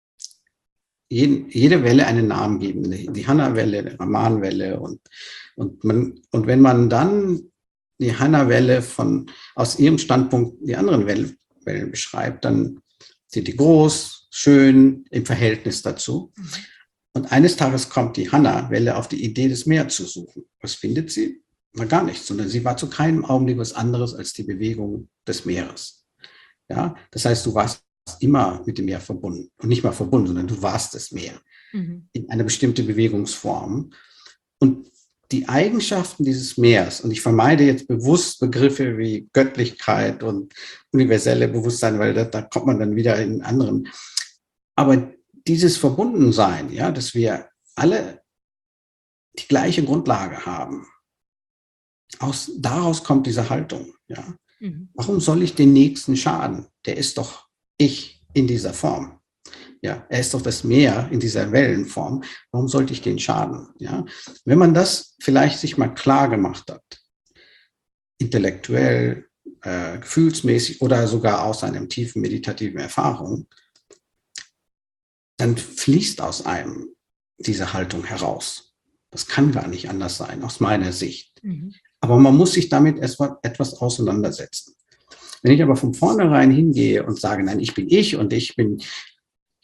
jede Welle einen Namen geben, die Hanna-Welle, die Raman-Welle und wenn man dann die Hanna-Welle aus ihrem Standpunkt die anderen Wellen beschreibt, dann sind die groß, schön im Verhältnis dazu. Und eines Tages kommt die Hanna-Welle auf die Idee, das Meer zu suchen. Was findet sie? Na, gar nichts, sondern sie war zu keinem Augenblick was anderes als die Bewegung des Meeres. Ja, das heißt, du warst immer mit dem Meer verbunden. Und nicht mal verbunden, sondern du warst das Meer. In einer bestimmten Bewegungsform. Und die Eigenschaften dieses Meers, und ich vermeide jetzt bewusst Begriffe wie Göttlichkeit und universelle Bewusstsein, weil da kommt man dann wieder in anderen. Aber dieses Verbundensein, ja, dass wir alle die gleiche Grundlage haben, daraus kommt diese Haltung. Ja. Warum soll ich den Nächsten schaden? Der ist doch ich in dieser Form. Ja, er ist doch das Meer in dieser Wellenform. Warum sollte ich den schaden? Ja, wenn man das vielleicht sich mal klar gemacht hat, intellektuell, gefühlsmäßig oder sogar aus einer tiefen meditativen Erfahrung, dann fließt aus einem diese Haltung heraus. Das kann gar nicht anders sein, aus meiner Sicht. Aber man muss sich damit etwas auseinandersetzen. Wenn ich aber von vornherein hingehe und sage, nein, ich bin ich und ich bin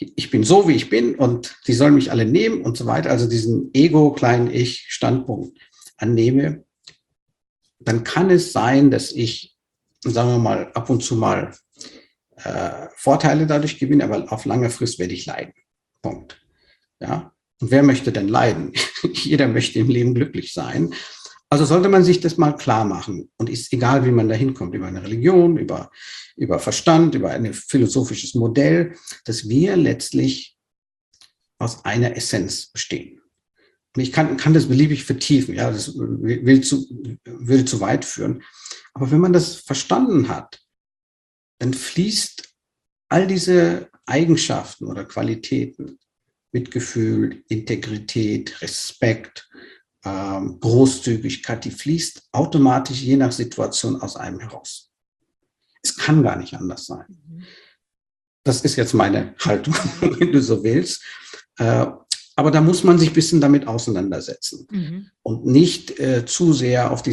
ich bin so, wie ich bin und die sollen mich alle nehmen und so weiter, also diesen kleinen Ich-Standpunkt annehme, dann kann es sein, dass ich, sagen wir mal, ab und zu mal Vorteile dadurch gewinne, aber auf lange Frist werde ich leiden. Punkt. Ja. Und wer möchte denn leiden? Jeder möchte im Leben glücklich sein. Also sollte man sich das mal klar machen. Und ist egal, wie man da hinkommt, über eine Religion, über Verstand, über ein philosophisches Modell, dass wir letztlich aus einer Essenz bestehen. Und ich kann das beliebig vertiefen, ja, das würde zu weit führen. Aber wenn man das verstanden hat, dann fließt all diese Eigenschaften oder Qualitäten, Mitgefühl, Integrität, Respekt, Großzügigkeit, die fließt automatisch je nach Situation aus einem heraus. Es kann gar nicht anders sein. Das ist jetzt meine Haltung, wenn du so willst. Aber da muss man sich ein bisschen damit auseinandersetzen und nicht zu sehr auf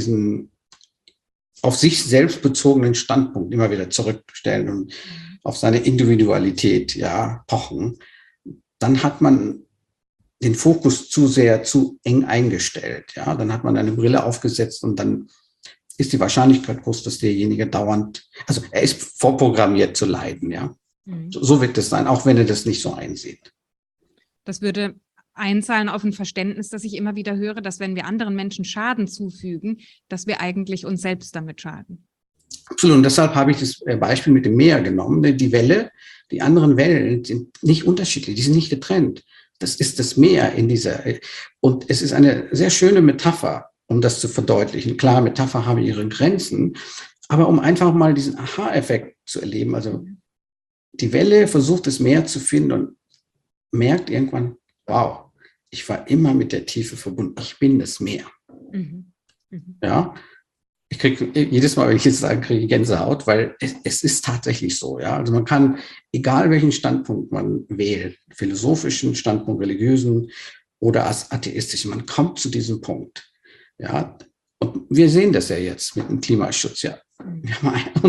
sich selbst bezogenen Standpunkt immer wieder zurückstellen und auf seine Individualität, ja, pochen. Dann hat man den Fokus zu eng eingestellt, ja. Dann hat man eine Brille aufgesetzt und dann ist die Wahrscheinlichkeit groß, dass derjenige dauernd, also er ist vorprogrammiert zu leiden, ja. So wird es sein, auch wenn er das nicht so einsieht. Das würde einzahlen auf ein Verständnis, das ich immer wieder höre, dass wenn wir anderen Menschen Schaden zufügen, dass wir eigentlich uns selbst damit schaden. Absolut. Und deshalb habe ich das Beispiel mit dem Meer genommen. Die anderen Wellen sind nicht unterschiedlich, die sind nicht getrennt. Das ist das Meer und es ist eine sehr schöne Metapher, um das zu verdeutlichen. Klar, Metapher haben ihre Grenzen, aber um einfach mal diesen Aha-Effekt zu erleben. Also die Welle versucht das Meer zu finden und merkt irgendwann, wow, ich war immer mit der Tiefe verbunden. Ich bin das Meer. Ja, ich kriege jedes Mal, wenn ich jetzt sage, kriege ich Gänsehaut, weil es ist tatsächlich so. Ja, also man kann, egal welchen Standpunkt man wählt, philosophischen Standpunkt, religiösen oder als atheistischen, man kommt zu diesem Punkt. Ja, und wir sehen das ja jetzt mit dem Klimaschutz. Ja, wir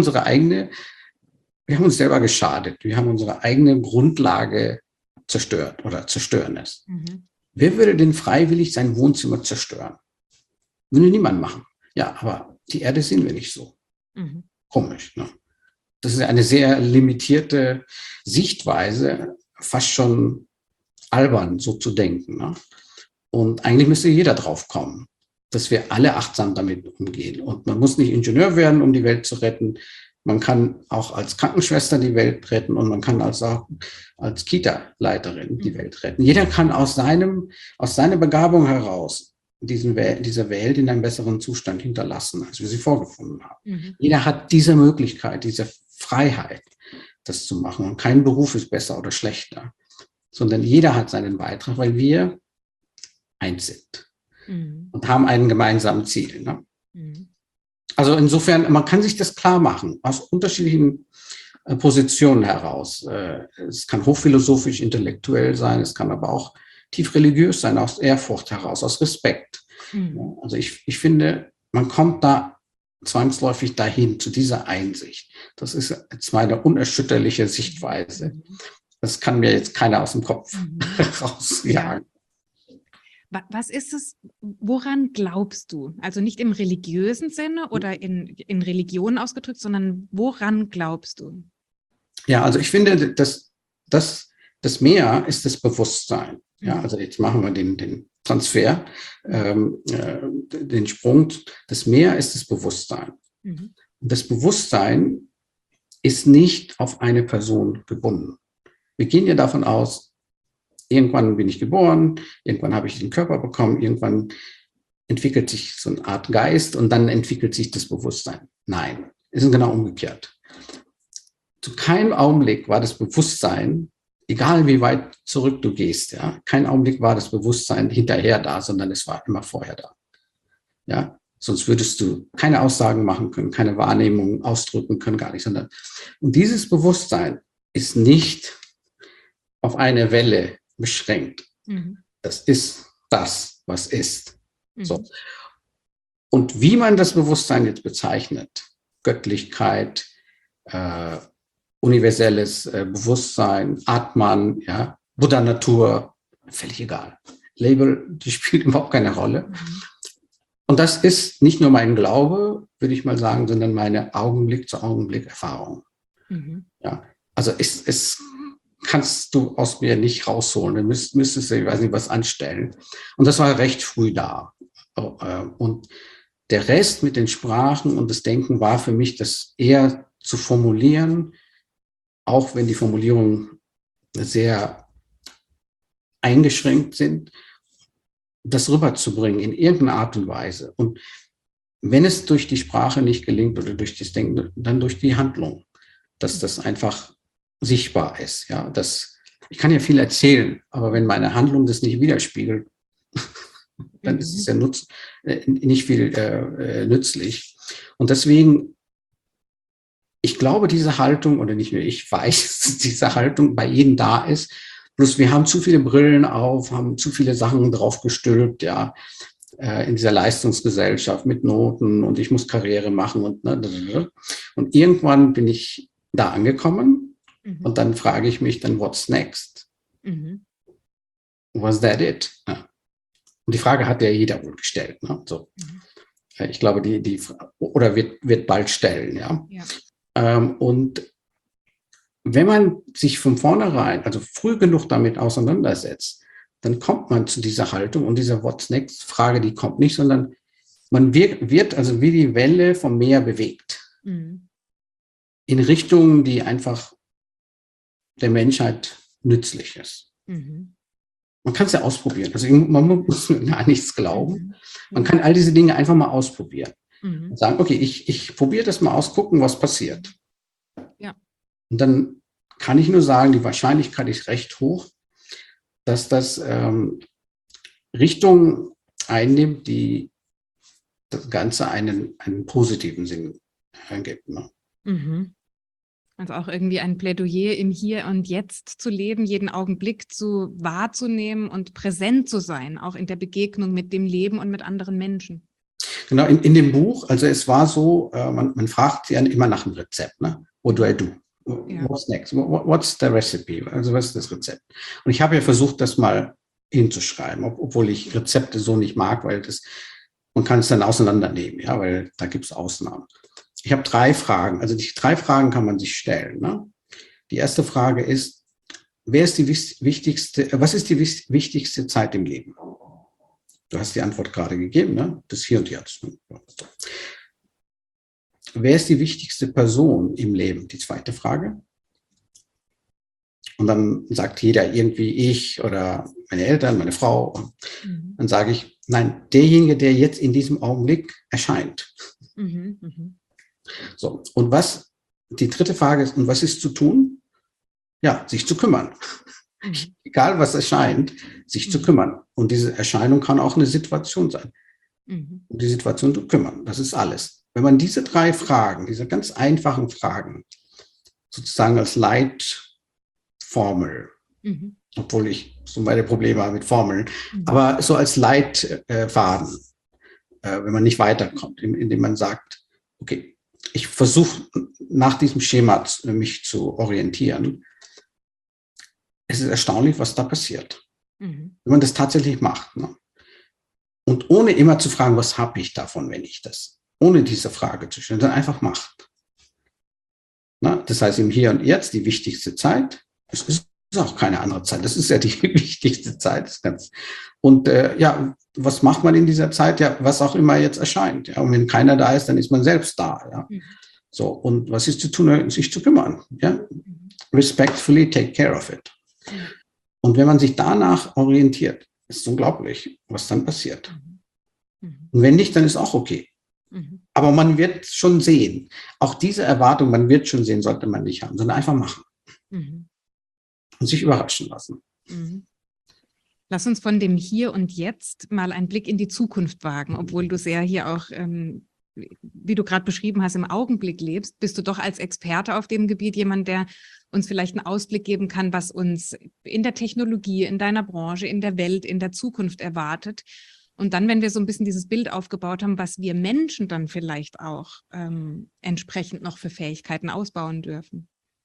haben uns selber geschadet. Wir haben unsere eigene Grundlage zerstört oder zerstören es. Wer würde denn freiwillig sein Wohnzimmer zerstören? Würde niemand machen. Ja, aber die Erde sehen wir nicht so. Komisch, ne? Das ist eine sehr limitierte Sichtweise, fast schon albern, so zu denken. Ne? Und eigentlich müsste jeder drauf kommen, dass wir alle achtsam damit umgehen. Und man muss nicht Ingenieur werden, um die Welt zu retten. Man kann auch als Krankenschwester die Welt retten und man kann auch als Kita-Leiterin die Welt retten. Jeder kann aus seiner Begabung heraus diese Welt in einem besseren Zustand hinterlassen, als wir sie vorgefunden haben. Jeder hat diese Möglichkeit, diese Freiheit, das zu machen. Und kein Beruf ist besser oder schlechter, sondern jeder hat seinen Beitrag, weil wir eins sind und haben einen gemeinsamen Ziel. Ne? Also insofern, man kann sich das klar machen, aus unterschiedlichen Positionen heraus. Es kann hochphilosophisch, intellektuell sein, es kann aber auch tief religiös sein, aus Ehrfurcht heraus, aus Respekt. Also ich finde, man kommt da zwangsläufig dahin, zu dieser Einsicht. Das ist jetzt meine unerschütterliche Sichtweise. Das kann mir jetzt keiner aus dem Kopf rausjagen. Was ist es, woran glaubst du? Also nicht im religiösen Sinne oder in Religion ausgedrückt, sondern woran glaubst du? Ja, also ich finde, dass das Meer ist das Bewusstsein. Ja, also jetzt machen wir den Transfer, den Sprung. Das Meer ist das Bewusstsein. Und das Bewusstsein ist nicht auf eine Person gebunden. Wir gehen ja davon aus, irgendwann bin ich geboren, irgendwann habe ich den Körper bekommen, irgendwann entwickelt sich so eine Art Geist und dann entwickelt sich das Bewusstsein. Nein, es ist genau umgekehrt. Zu keinem Augenblick war das Bewusstsein, egal wie weit zurück du gehst, ja, kein Augenblick war das Bewusstsein hinterher da, sondern es war immer vorher da. Ja, sonst würdest du keine Aussagen machen können, keine Wahrnehmung ausdrücken können, gar nicht, sondern, und dieses Bewusstsein ist nicht auf eine Welle beschränkt. Das ist das, was ist. So. Und wie man das Bewusstsein jetzt bezeichnet, Göttlichkeit, universelles Bewusstsein, Atman, ja, Buddha Natur, völlig egal. Label, die spielt überhaupt keine Rolle. Und das ist nicht nur mein Glaube, würde ich mal sagen, sondern meine Augenblick-zu-Augenblick-Erfahrung. Ja, also es kannst du aus mir nicht rausholen. Du müsstest, ich weiß nicht, was anstellen. Und das war recht früh da. Und der Rest mit den Sprachen und das Denken war für mich, das eher zu formulieren, auch wenn die Formulierungen sehr eingeschränkt sind, das rüberzubringen in irgendeiner Art und Weise. Und wenn es durch die Sprache nicht gelingt oder durch das Denken, dann durch die Handlung, dass das einfach sichtbar ist. Ja, ich kann ja viel erzählen, aber wenn meine Handlung das nicht widerspiegelt, dann ist es ja nicht viel nützlich. Und deswegen, ich glaube, diese Haltung, oder nicht nur ich weiß, dass diese Haltung bei jedem da ist. Bloß wir haben zu viele Brillen auf, haben zu viele Sachen drauf gestülpt, ja, in dieser Leistungsgesellschaft mit Noten und ich muss Karriere machen und irgendwann bin ich da angekommen und dann frage ich mich dann, what's next? Was that it? Ja. Und die Frage hat ja jeder wohl gestellt. Ne? So. Ich glaube, oder wird bald stellen. Ja. Und wenn man sich von vornherein, also früh genug damit auseinandersetzt, dann kommt man zu dieser Haltung und dieser What's next Frage, die kommt nicht, sondern man wird also wie die Welle vom Meer bewegt. In Richtungen, die einfach der Menschheit nützlich ist. Man kann es ja ausprobieren. Also man muss gar nichts glauben. Man kann all diese Dinge einfach mal ausprobieren. Und sagen, okay, ich probiere das mal aus, gucken, was passiert. Ja. Und dann kann ich nur sagen, die Wahrscheinlichkeit ist recht hoch, dass das Richtungen einnimmt, die das Ganze einen positiven Sinn ergibt. Ne? Also auch irgendwie ein Plädoyer im Hier und Jetzt zu leben, jeden Augenblick wahrzunehmen und präsent zu sein, auch in der Begegnung mit dem Leben und mit anderen Menschen. Genau, in dem Buch, also es war so, man fragt ja immer nach einem Rezept, ne? What do I do? What's next? What's the recipe? Also was ist das Rezept? Und ich habe ja versucht, das mal hinzuschreiben, obwohl ich Rezepte so nicht mag, weil man kann es dann auseinandernehmen, ja, weil da gibt es Ausnahmen. Ich habe 3 Fragen, also die 3 Fragen kann man sich stellen. Ne? Die erste Frage ist, was ist die wichtigste Zeit im Leben? Du hast die Antwort gerade gegeben, ne? Das Hier und Jetzt. Wer ist die wichtigste Person im Leben? Die zweite Frage. Und dann sagt jeder irgendwie ich oder meine Eltern, meine Frau. Dann sage ich, nein, derjenige, der jetzt in diesem Augenblick erscheint. So, und die dritte Frage ist, und was ist zu tun? Ja, sich zu kümmern. Egal, was erscheint, sich zu kümmern. Und diese Erscheinung kann auch eine Situation sein. Um die Situation zu kümmern, das ist alles. Wenn man diese 3 Fragen, diese ganz einfachen Fragen, sozusagen als Leitformel, obwohl ich so meine Probleme habe mit Formeln, aber so als Leitfaden, wenn man nicht weiterkommt, indem man sagt, okay, ich versuche nach diesem Schema mich zu orientieren. Es ist erstaunlich, was da passiert, wenn man das tatsächlich macht. Ne? Und ohne immer zu fragen, was habe ich davon, wenn ich das, ohne diese Frage zu stellen, dann einfach macht. Na, das heißt, im Hier und Jetzt die wichtigste Zeit, es ist auch keine andere Zeit, das ist ja die wichtigste Zeit. Und ja, was macht man in dieser Zeit? Ja, was auch immer jetzt erscheint. Ja? Und wenn keiner da ist, dann ist man selbst da. Ja? So, und was ist zu tun, sich zu kümmern? Ja? Respectfully take care of it. Und wenn man sich danach orientiert, ist es unglaublich, was dann passiert. Und wenn nicht, dann ist auch okay. Aber man wird schon sehen. Auch diese Erwartung, man wird schon sehen, sollte man nicht haben, sondern einfach machen. Und sich überraschen lassen. Lass uns von dem Hier und Jetzt mal einen Blick in die Zukunft wagen, obwohl du sehr hier auch, wie du gerade beschrieben hast, im Augenblick lebst, bist du doch als Experte auf dem Gebiet jemand, der uns vielleicht einen Ausblick geben kann, was uns in der Technologie, in deiner Branche, in der Welt, in der Zukunft erwartet. Und dann, wenn wir so ein bisschen dieses Bild aufgebaut haben, was wir Menschen dann vielleicht auch entsprechend noch für Fähigkeiten ausbauen dürfen.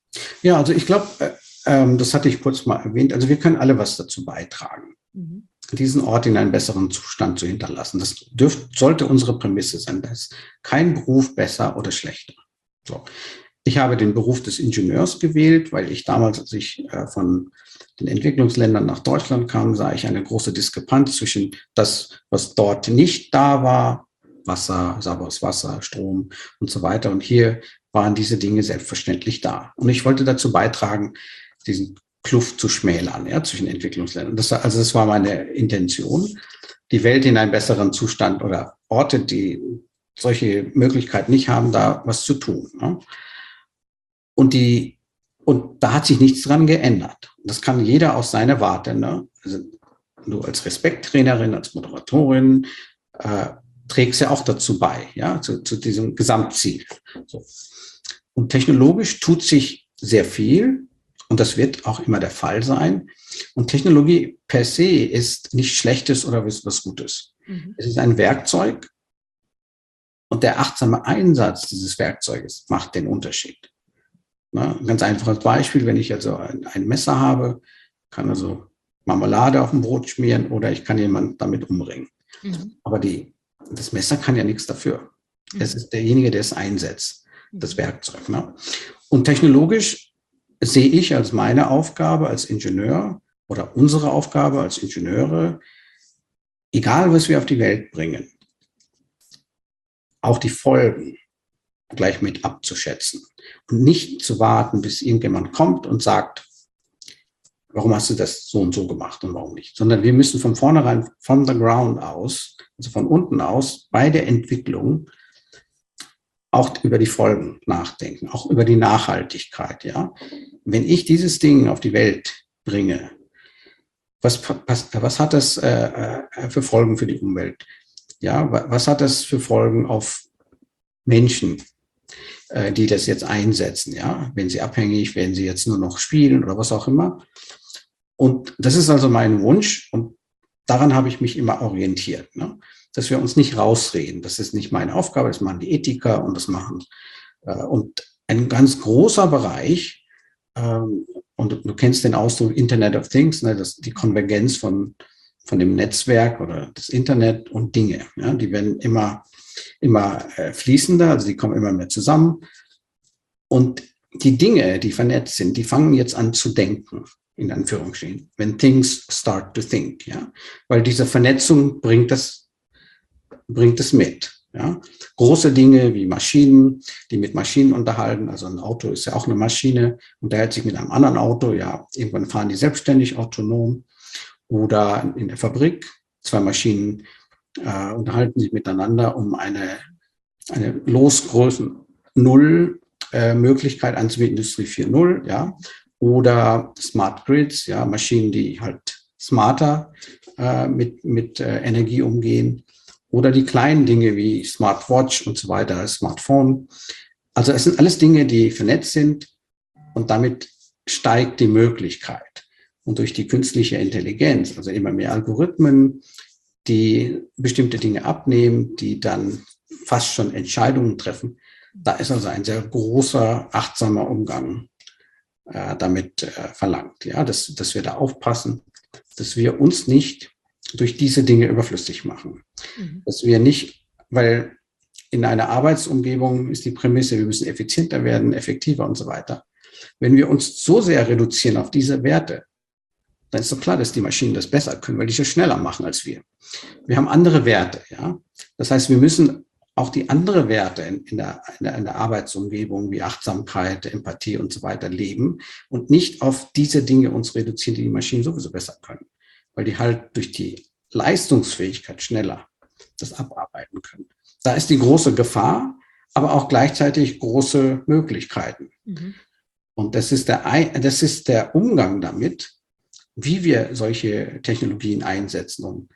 Ja, also ich glaube, das hatte ich kurz mal erwähnt. Also wir können alle was dazu beitragen, diesen Ort in einen besseren Zustand zu hinterlassen. Das sollte unsere Prämisse sein. Da ist kein Beruf besser oder schlechter. So. Ich habe den Beruf des Ingenieurs gewählt, weil ich damals, als ich von den Entwicklungsländern nach Deutschland kam, sah ich eine große Diskrepanz zwischen das, was dort nicht da war, Wasser, sauberes Wasser, Strom und so weiter. Und hier waren diese Dinge selbstverständlich da. Und ich wollte dazu beitragen, diesen Kluft zu schmälern, ja, zwischen Entwicklungsländern. Das war meine Intention, die Welt in einen besseren Zustand oder Orte, die solche Möglichkeiten nicht haben, da was zu tun. Ne? Und da hat sich nichts dran geändert. Das kann jeder aus seiner Warte. Ne? Also du als Respekttrainerin, als Moderatorin trägst ja auch dazu bei, ja, zu diesem Gesamtziel. So. Und technologisch tut sich sehr viel und das wird auch immer der Fall sein. Und Technologie per se ist nicht Schlechtes oder was Gutes. Es ist ein Werkzeug und der achtsame Einsatz dieses Werkzeuges macht den Unterschied. Na, ein ganz einfaches Beispiel, wenn ich also ein Messer habe, kann also Marmelade auf dem Brot schmieren oder ich kann jemanden damit umbringen. Aber das Messer kann ja nichts dafür. Es ist derjenige, der es einsetzt, das Werkzeug. Ne? Und technologisch sehe ich als meine Aufgabe als Ingenieur oder unsere Aufgabe als Ingenieure, egal was wir auf die Welt bringen, auch die Folgen gleich mit abzuschätzen und nicht zu warten, bis irgendjemand kommt und sagt, warum hast du das so und so gemacht und warum nicht, sondern wir müssen von vornherein, from the ground aus, also von unten aus, bei der Entwicklung auch über die Folgen nachdenken, auch über die Nachhaltigkeit. Ja? Wenn ich dieses Ding auf die Welt bringe, was hat das für Folgen für die Umwelt? Ja, was hat das für Folgen auf Menschen, die das jetzt einsetzen? Ja, werden sie abhängig, werden sie jetzt nur noch spielen oder was auch immer? Und das ist also mein Wunsch und daran habe ich mich immer orientiert, ne? Dass wir uns nicht rausreden. Das ist nicht meine Aufgabe, das machen die Ethiker und das machen. Und ein ganz großer Bereich, und du kennst den Ausdruck Internet of Things, ne, die Konvergenz von dem Netzwerk oder das Internet und Dinge. Ja, die werden immer fließender, also die kommen immer mehr zusammen. Und die Dinge, die vernetzt sind, die fangen jetzt an zu denken, in Anführungsstrichen, when things start to think. Ja? Weil diese Vernetzung bringt es mit. Ja? Große Dinge wie Maschinen, die mit Maschinen unterhalten, also ein Auto ist ja auch eine Maschine, unterhält sich mit einem anderen Auto, ja, irgendwann fahren die selbstständig, autonom. Oder in der Fabrik, zwei Maschinen unterhalten sich miteinander, um eine Losgrößen Null Möglichkeit anzubieten, Industrie 4.0, ja, oder Smart Grids, ja, Maschinen, die halt smarter mit Energie umgehen, oder die kleinen Dinge wie Smartwatch und so weiter, Smartphone. Also es sind alles Dinge, die vernetzt sind und damit steigt die Möglichkeit. Und durch die künstliche Intelligenz, also immer mehr Algorithmen, die bestimmte Dinge abnehmen, die dann fast schon Entscheidungen treffen, da ist also ein sehr großer, achtsamer Umgang damit verlangt. Ja, dass wir da aufpassen, dass wir uns nicht durch diese Dinge überflüssig machen. Dass wir nicht, weil in einer Arbeitsumgebung ist die Prämisse, wir müssen effizienter werden, effektiver und so weiter. Wenn wir uns so sehr reduzieren auf diese Werte, dann ist doch klar, dass die Maschinen das besser können, weil die das schneller machen als wir. Wir haben andere Werte, ja. Das heißt, wir müssen auch die anderen Werte in der Arbeitsumgebung wie Achtsamkeit, Empathie und so weiter leben und nicht auf diese Dinge uns reduzieren, die die Maschinen sowieso besser können, weil die halt durch die Leistungsfähigkeit schneller das abarbeiten können. Da ist die große Gefahr, aber auch gleichzeitig große Möglichkeiten. Und das ist der Umgang damit, wie wir solche Technologien einsetzen, um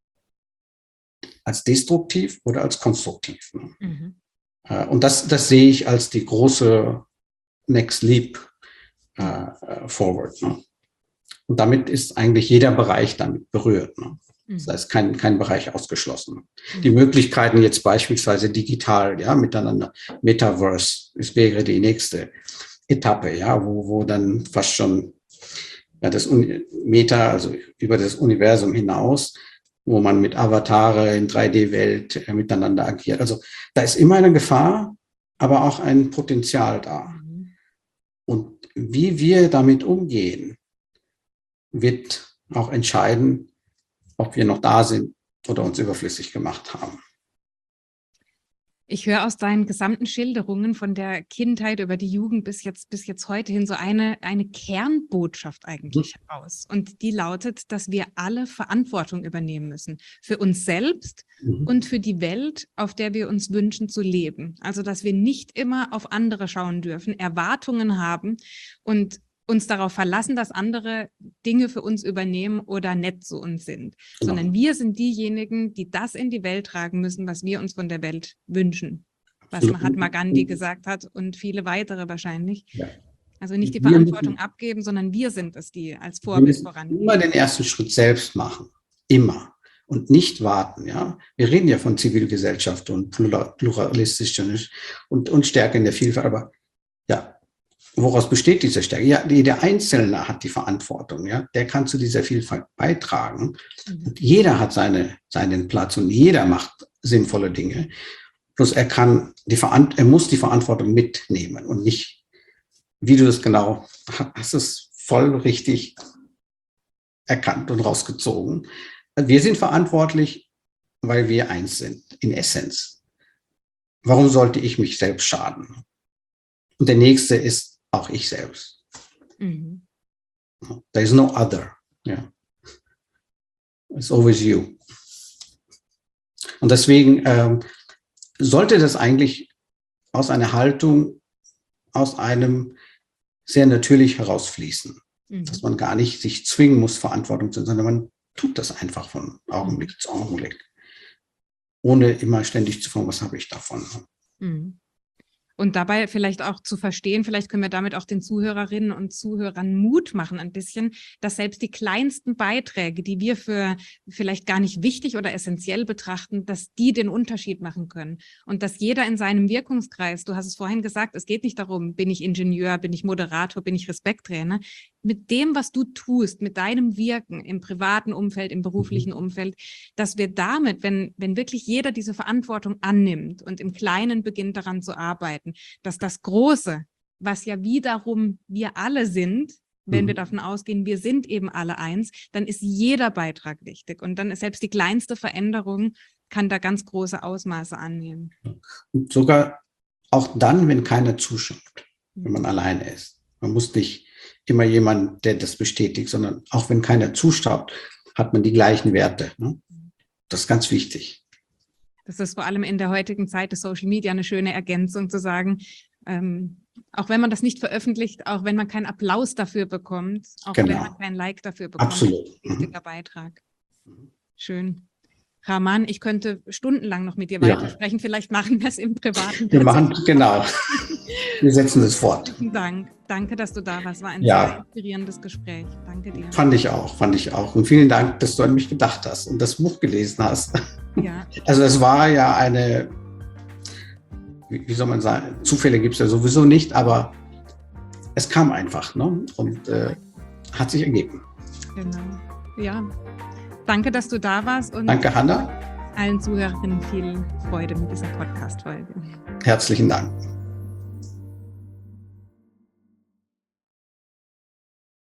als destruktiv oder als konstruktiv. Und das sehe ich als die große Next Leap forward. Ne? Und damit ist eigentlich jeder Bereich damit berührt. Ne? Das heißt, kein Bereich ausgeschlossen. Die Möglichkeiten jetzt beispielsweise digital, ja, miteinander, Metaverse wäre die nächste. Etappe, ja, wo dann fast schon das Meta, also über das Universum hinaus, wo man mit Avatare in 3D-Welt miteinander agiert. Also da ist immer eine Gefahr, aber auch ein Potenzial da. Und wie wir damit umgehen, wird auch entscheiden, ob wir noch da sind oder uns überflüssig gemacht haben. Ich höre aus deinen gesamten Schilderungen von der Kindheit über die Jugend bis jetzt heute hin so eine Kernbotschaft eigentlich heraus. Und die lautet, dass wir alle Verantwortung übernehmen müssen für uns selbst und für die Welt, auf der wir uns wünschen zu leben. Also, dass wir nicht immer auf andere schauen dürfen, Erwartungen haben und uns darauf verlassen, dass andere Dinge für uns übernehmen oder nett zu uns sind, sondern wir sind diejenigen, die das in die Welt tragen müssen, was wir uns von der Welt wünschen, was Mahatma Gandhi gesagt hat und viele weitere wahrscheinlich. Ja. Also nicht die Verantwortung abgeben, sondern wir sind es, die als Vorbild vorangehen. Immer den ersten Schritt selbst machen, immer. Und nicht warten, ja. Wir reden ja von Zivilgesellschaft und pluralistisch und Stärke in der Vielfalt, aber ja, woraus besteht diese Stärke? Ja, jeder Einzelne hat die Verantwortung, ja. Der kann zu dieser Vielfalt beitragen. Und jeder hat seinen Platz und jeder macht sinnvolle Dinge. Bloß er muss die Verantwortung mitnehmen und nicht, wie du das genau hast, es voll richtig erkannt und rausgezogen. Wir sind verantwortlich, weil wir eins sind, in Essenz. Warum sollte ich mich selbst schaden? Und der nächste ist auch ich selbst. There is no other. Yeah. It's always you. Und deswegen sollte das eigentlich aus einer Haltung, aus einem sehr natürlich herausfließen. Dass man gar nicht sich zwingen muss, Verantwortung zu nehmen, sondern man tut das einfach von Augenblick zu Augenblick. Ohne immer ständig zu fragen, was habe ich davon? Und dabei vielleicht auch zu verstehen, vielleicht können wir damit auch den Zuhörerinnen und Zuhörern Mut machen ein bisschen, dass selbst die kleinsten Beiträge, die wir für vielleicht gar nicht wichtig oder essentiell betrachten, dass die den Unterschied machen können. Und dass jeder in seinem Wirkungskreis, du hast es vorhin gesagt, es geht nicht darum, bin ich Ingenieur, bin ich Moderator, bin ich Respekttrainer, mit dem, was du tust, mit deinem Wirken im privaten Umfeld, im beruflichen Umfeld, dass wir damit, wenn wirklich jeder diese Verantwortung annimmt und im Kleinen beginnt daran zu arbeiten, dass das Große, was ja wiederum wir alle sind, wenn wir davon ausgehen, wir sind eben alle eins, dann ist jeder Beitrag wichtig und dann ist selbst die kleinste Veränderung kann da ganz große Ausmaße annehmen. Und sogar auch dann, wenn keiner zuschaut, wenn man alleine ist. Man muss nicht immer jemand, der das bestätigt, sondern auch wenn keiner zuschaut, hat man die gleichen Werte. Ne? Das ist ganz wichtig. Das ist vor allem in der heutigen Zeit des Social Media eine schöne Ergänzung zu sagen, auch wenn man das nicht veröffentlicht, auch wenn man keinen Applaus dafür bekommt, auch wenn man kein Like dafür bekommt, absolut. Ist ein wichtiger Beitrag. Schön. Rahman, ich könnte stundenlang noch mit dir weitersprechen. Vielleicht machen wir es im Privaten. Genau. Wir setzen es fort. Vielen Dank. Danke, dass du da warst. War ein sehr inspirierendes Gespräch. Danke dir. Fand ich auch. Und vielen Dank, dass du an mich gedacht hast und das Buch gelesen hast. Ja. Also es war ja eine, wie soll man sagen, Zufälle gibt es ja sowieso nicht, aber es kam einfach, ne? Und hat sich ergeben. Genau. Ja. Danke, dass du da warst. Und danke, Hanna. Allen Zuhörerinnen viel Freude mit dieser Podcast-Folge. Herzlichen Dank.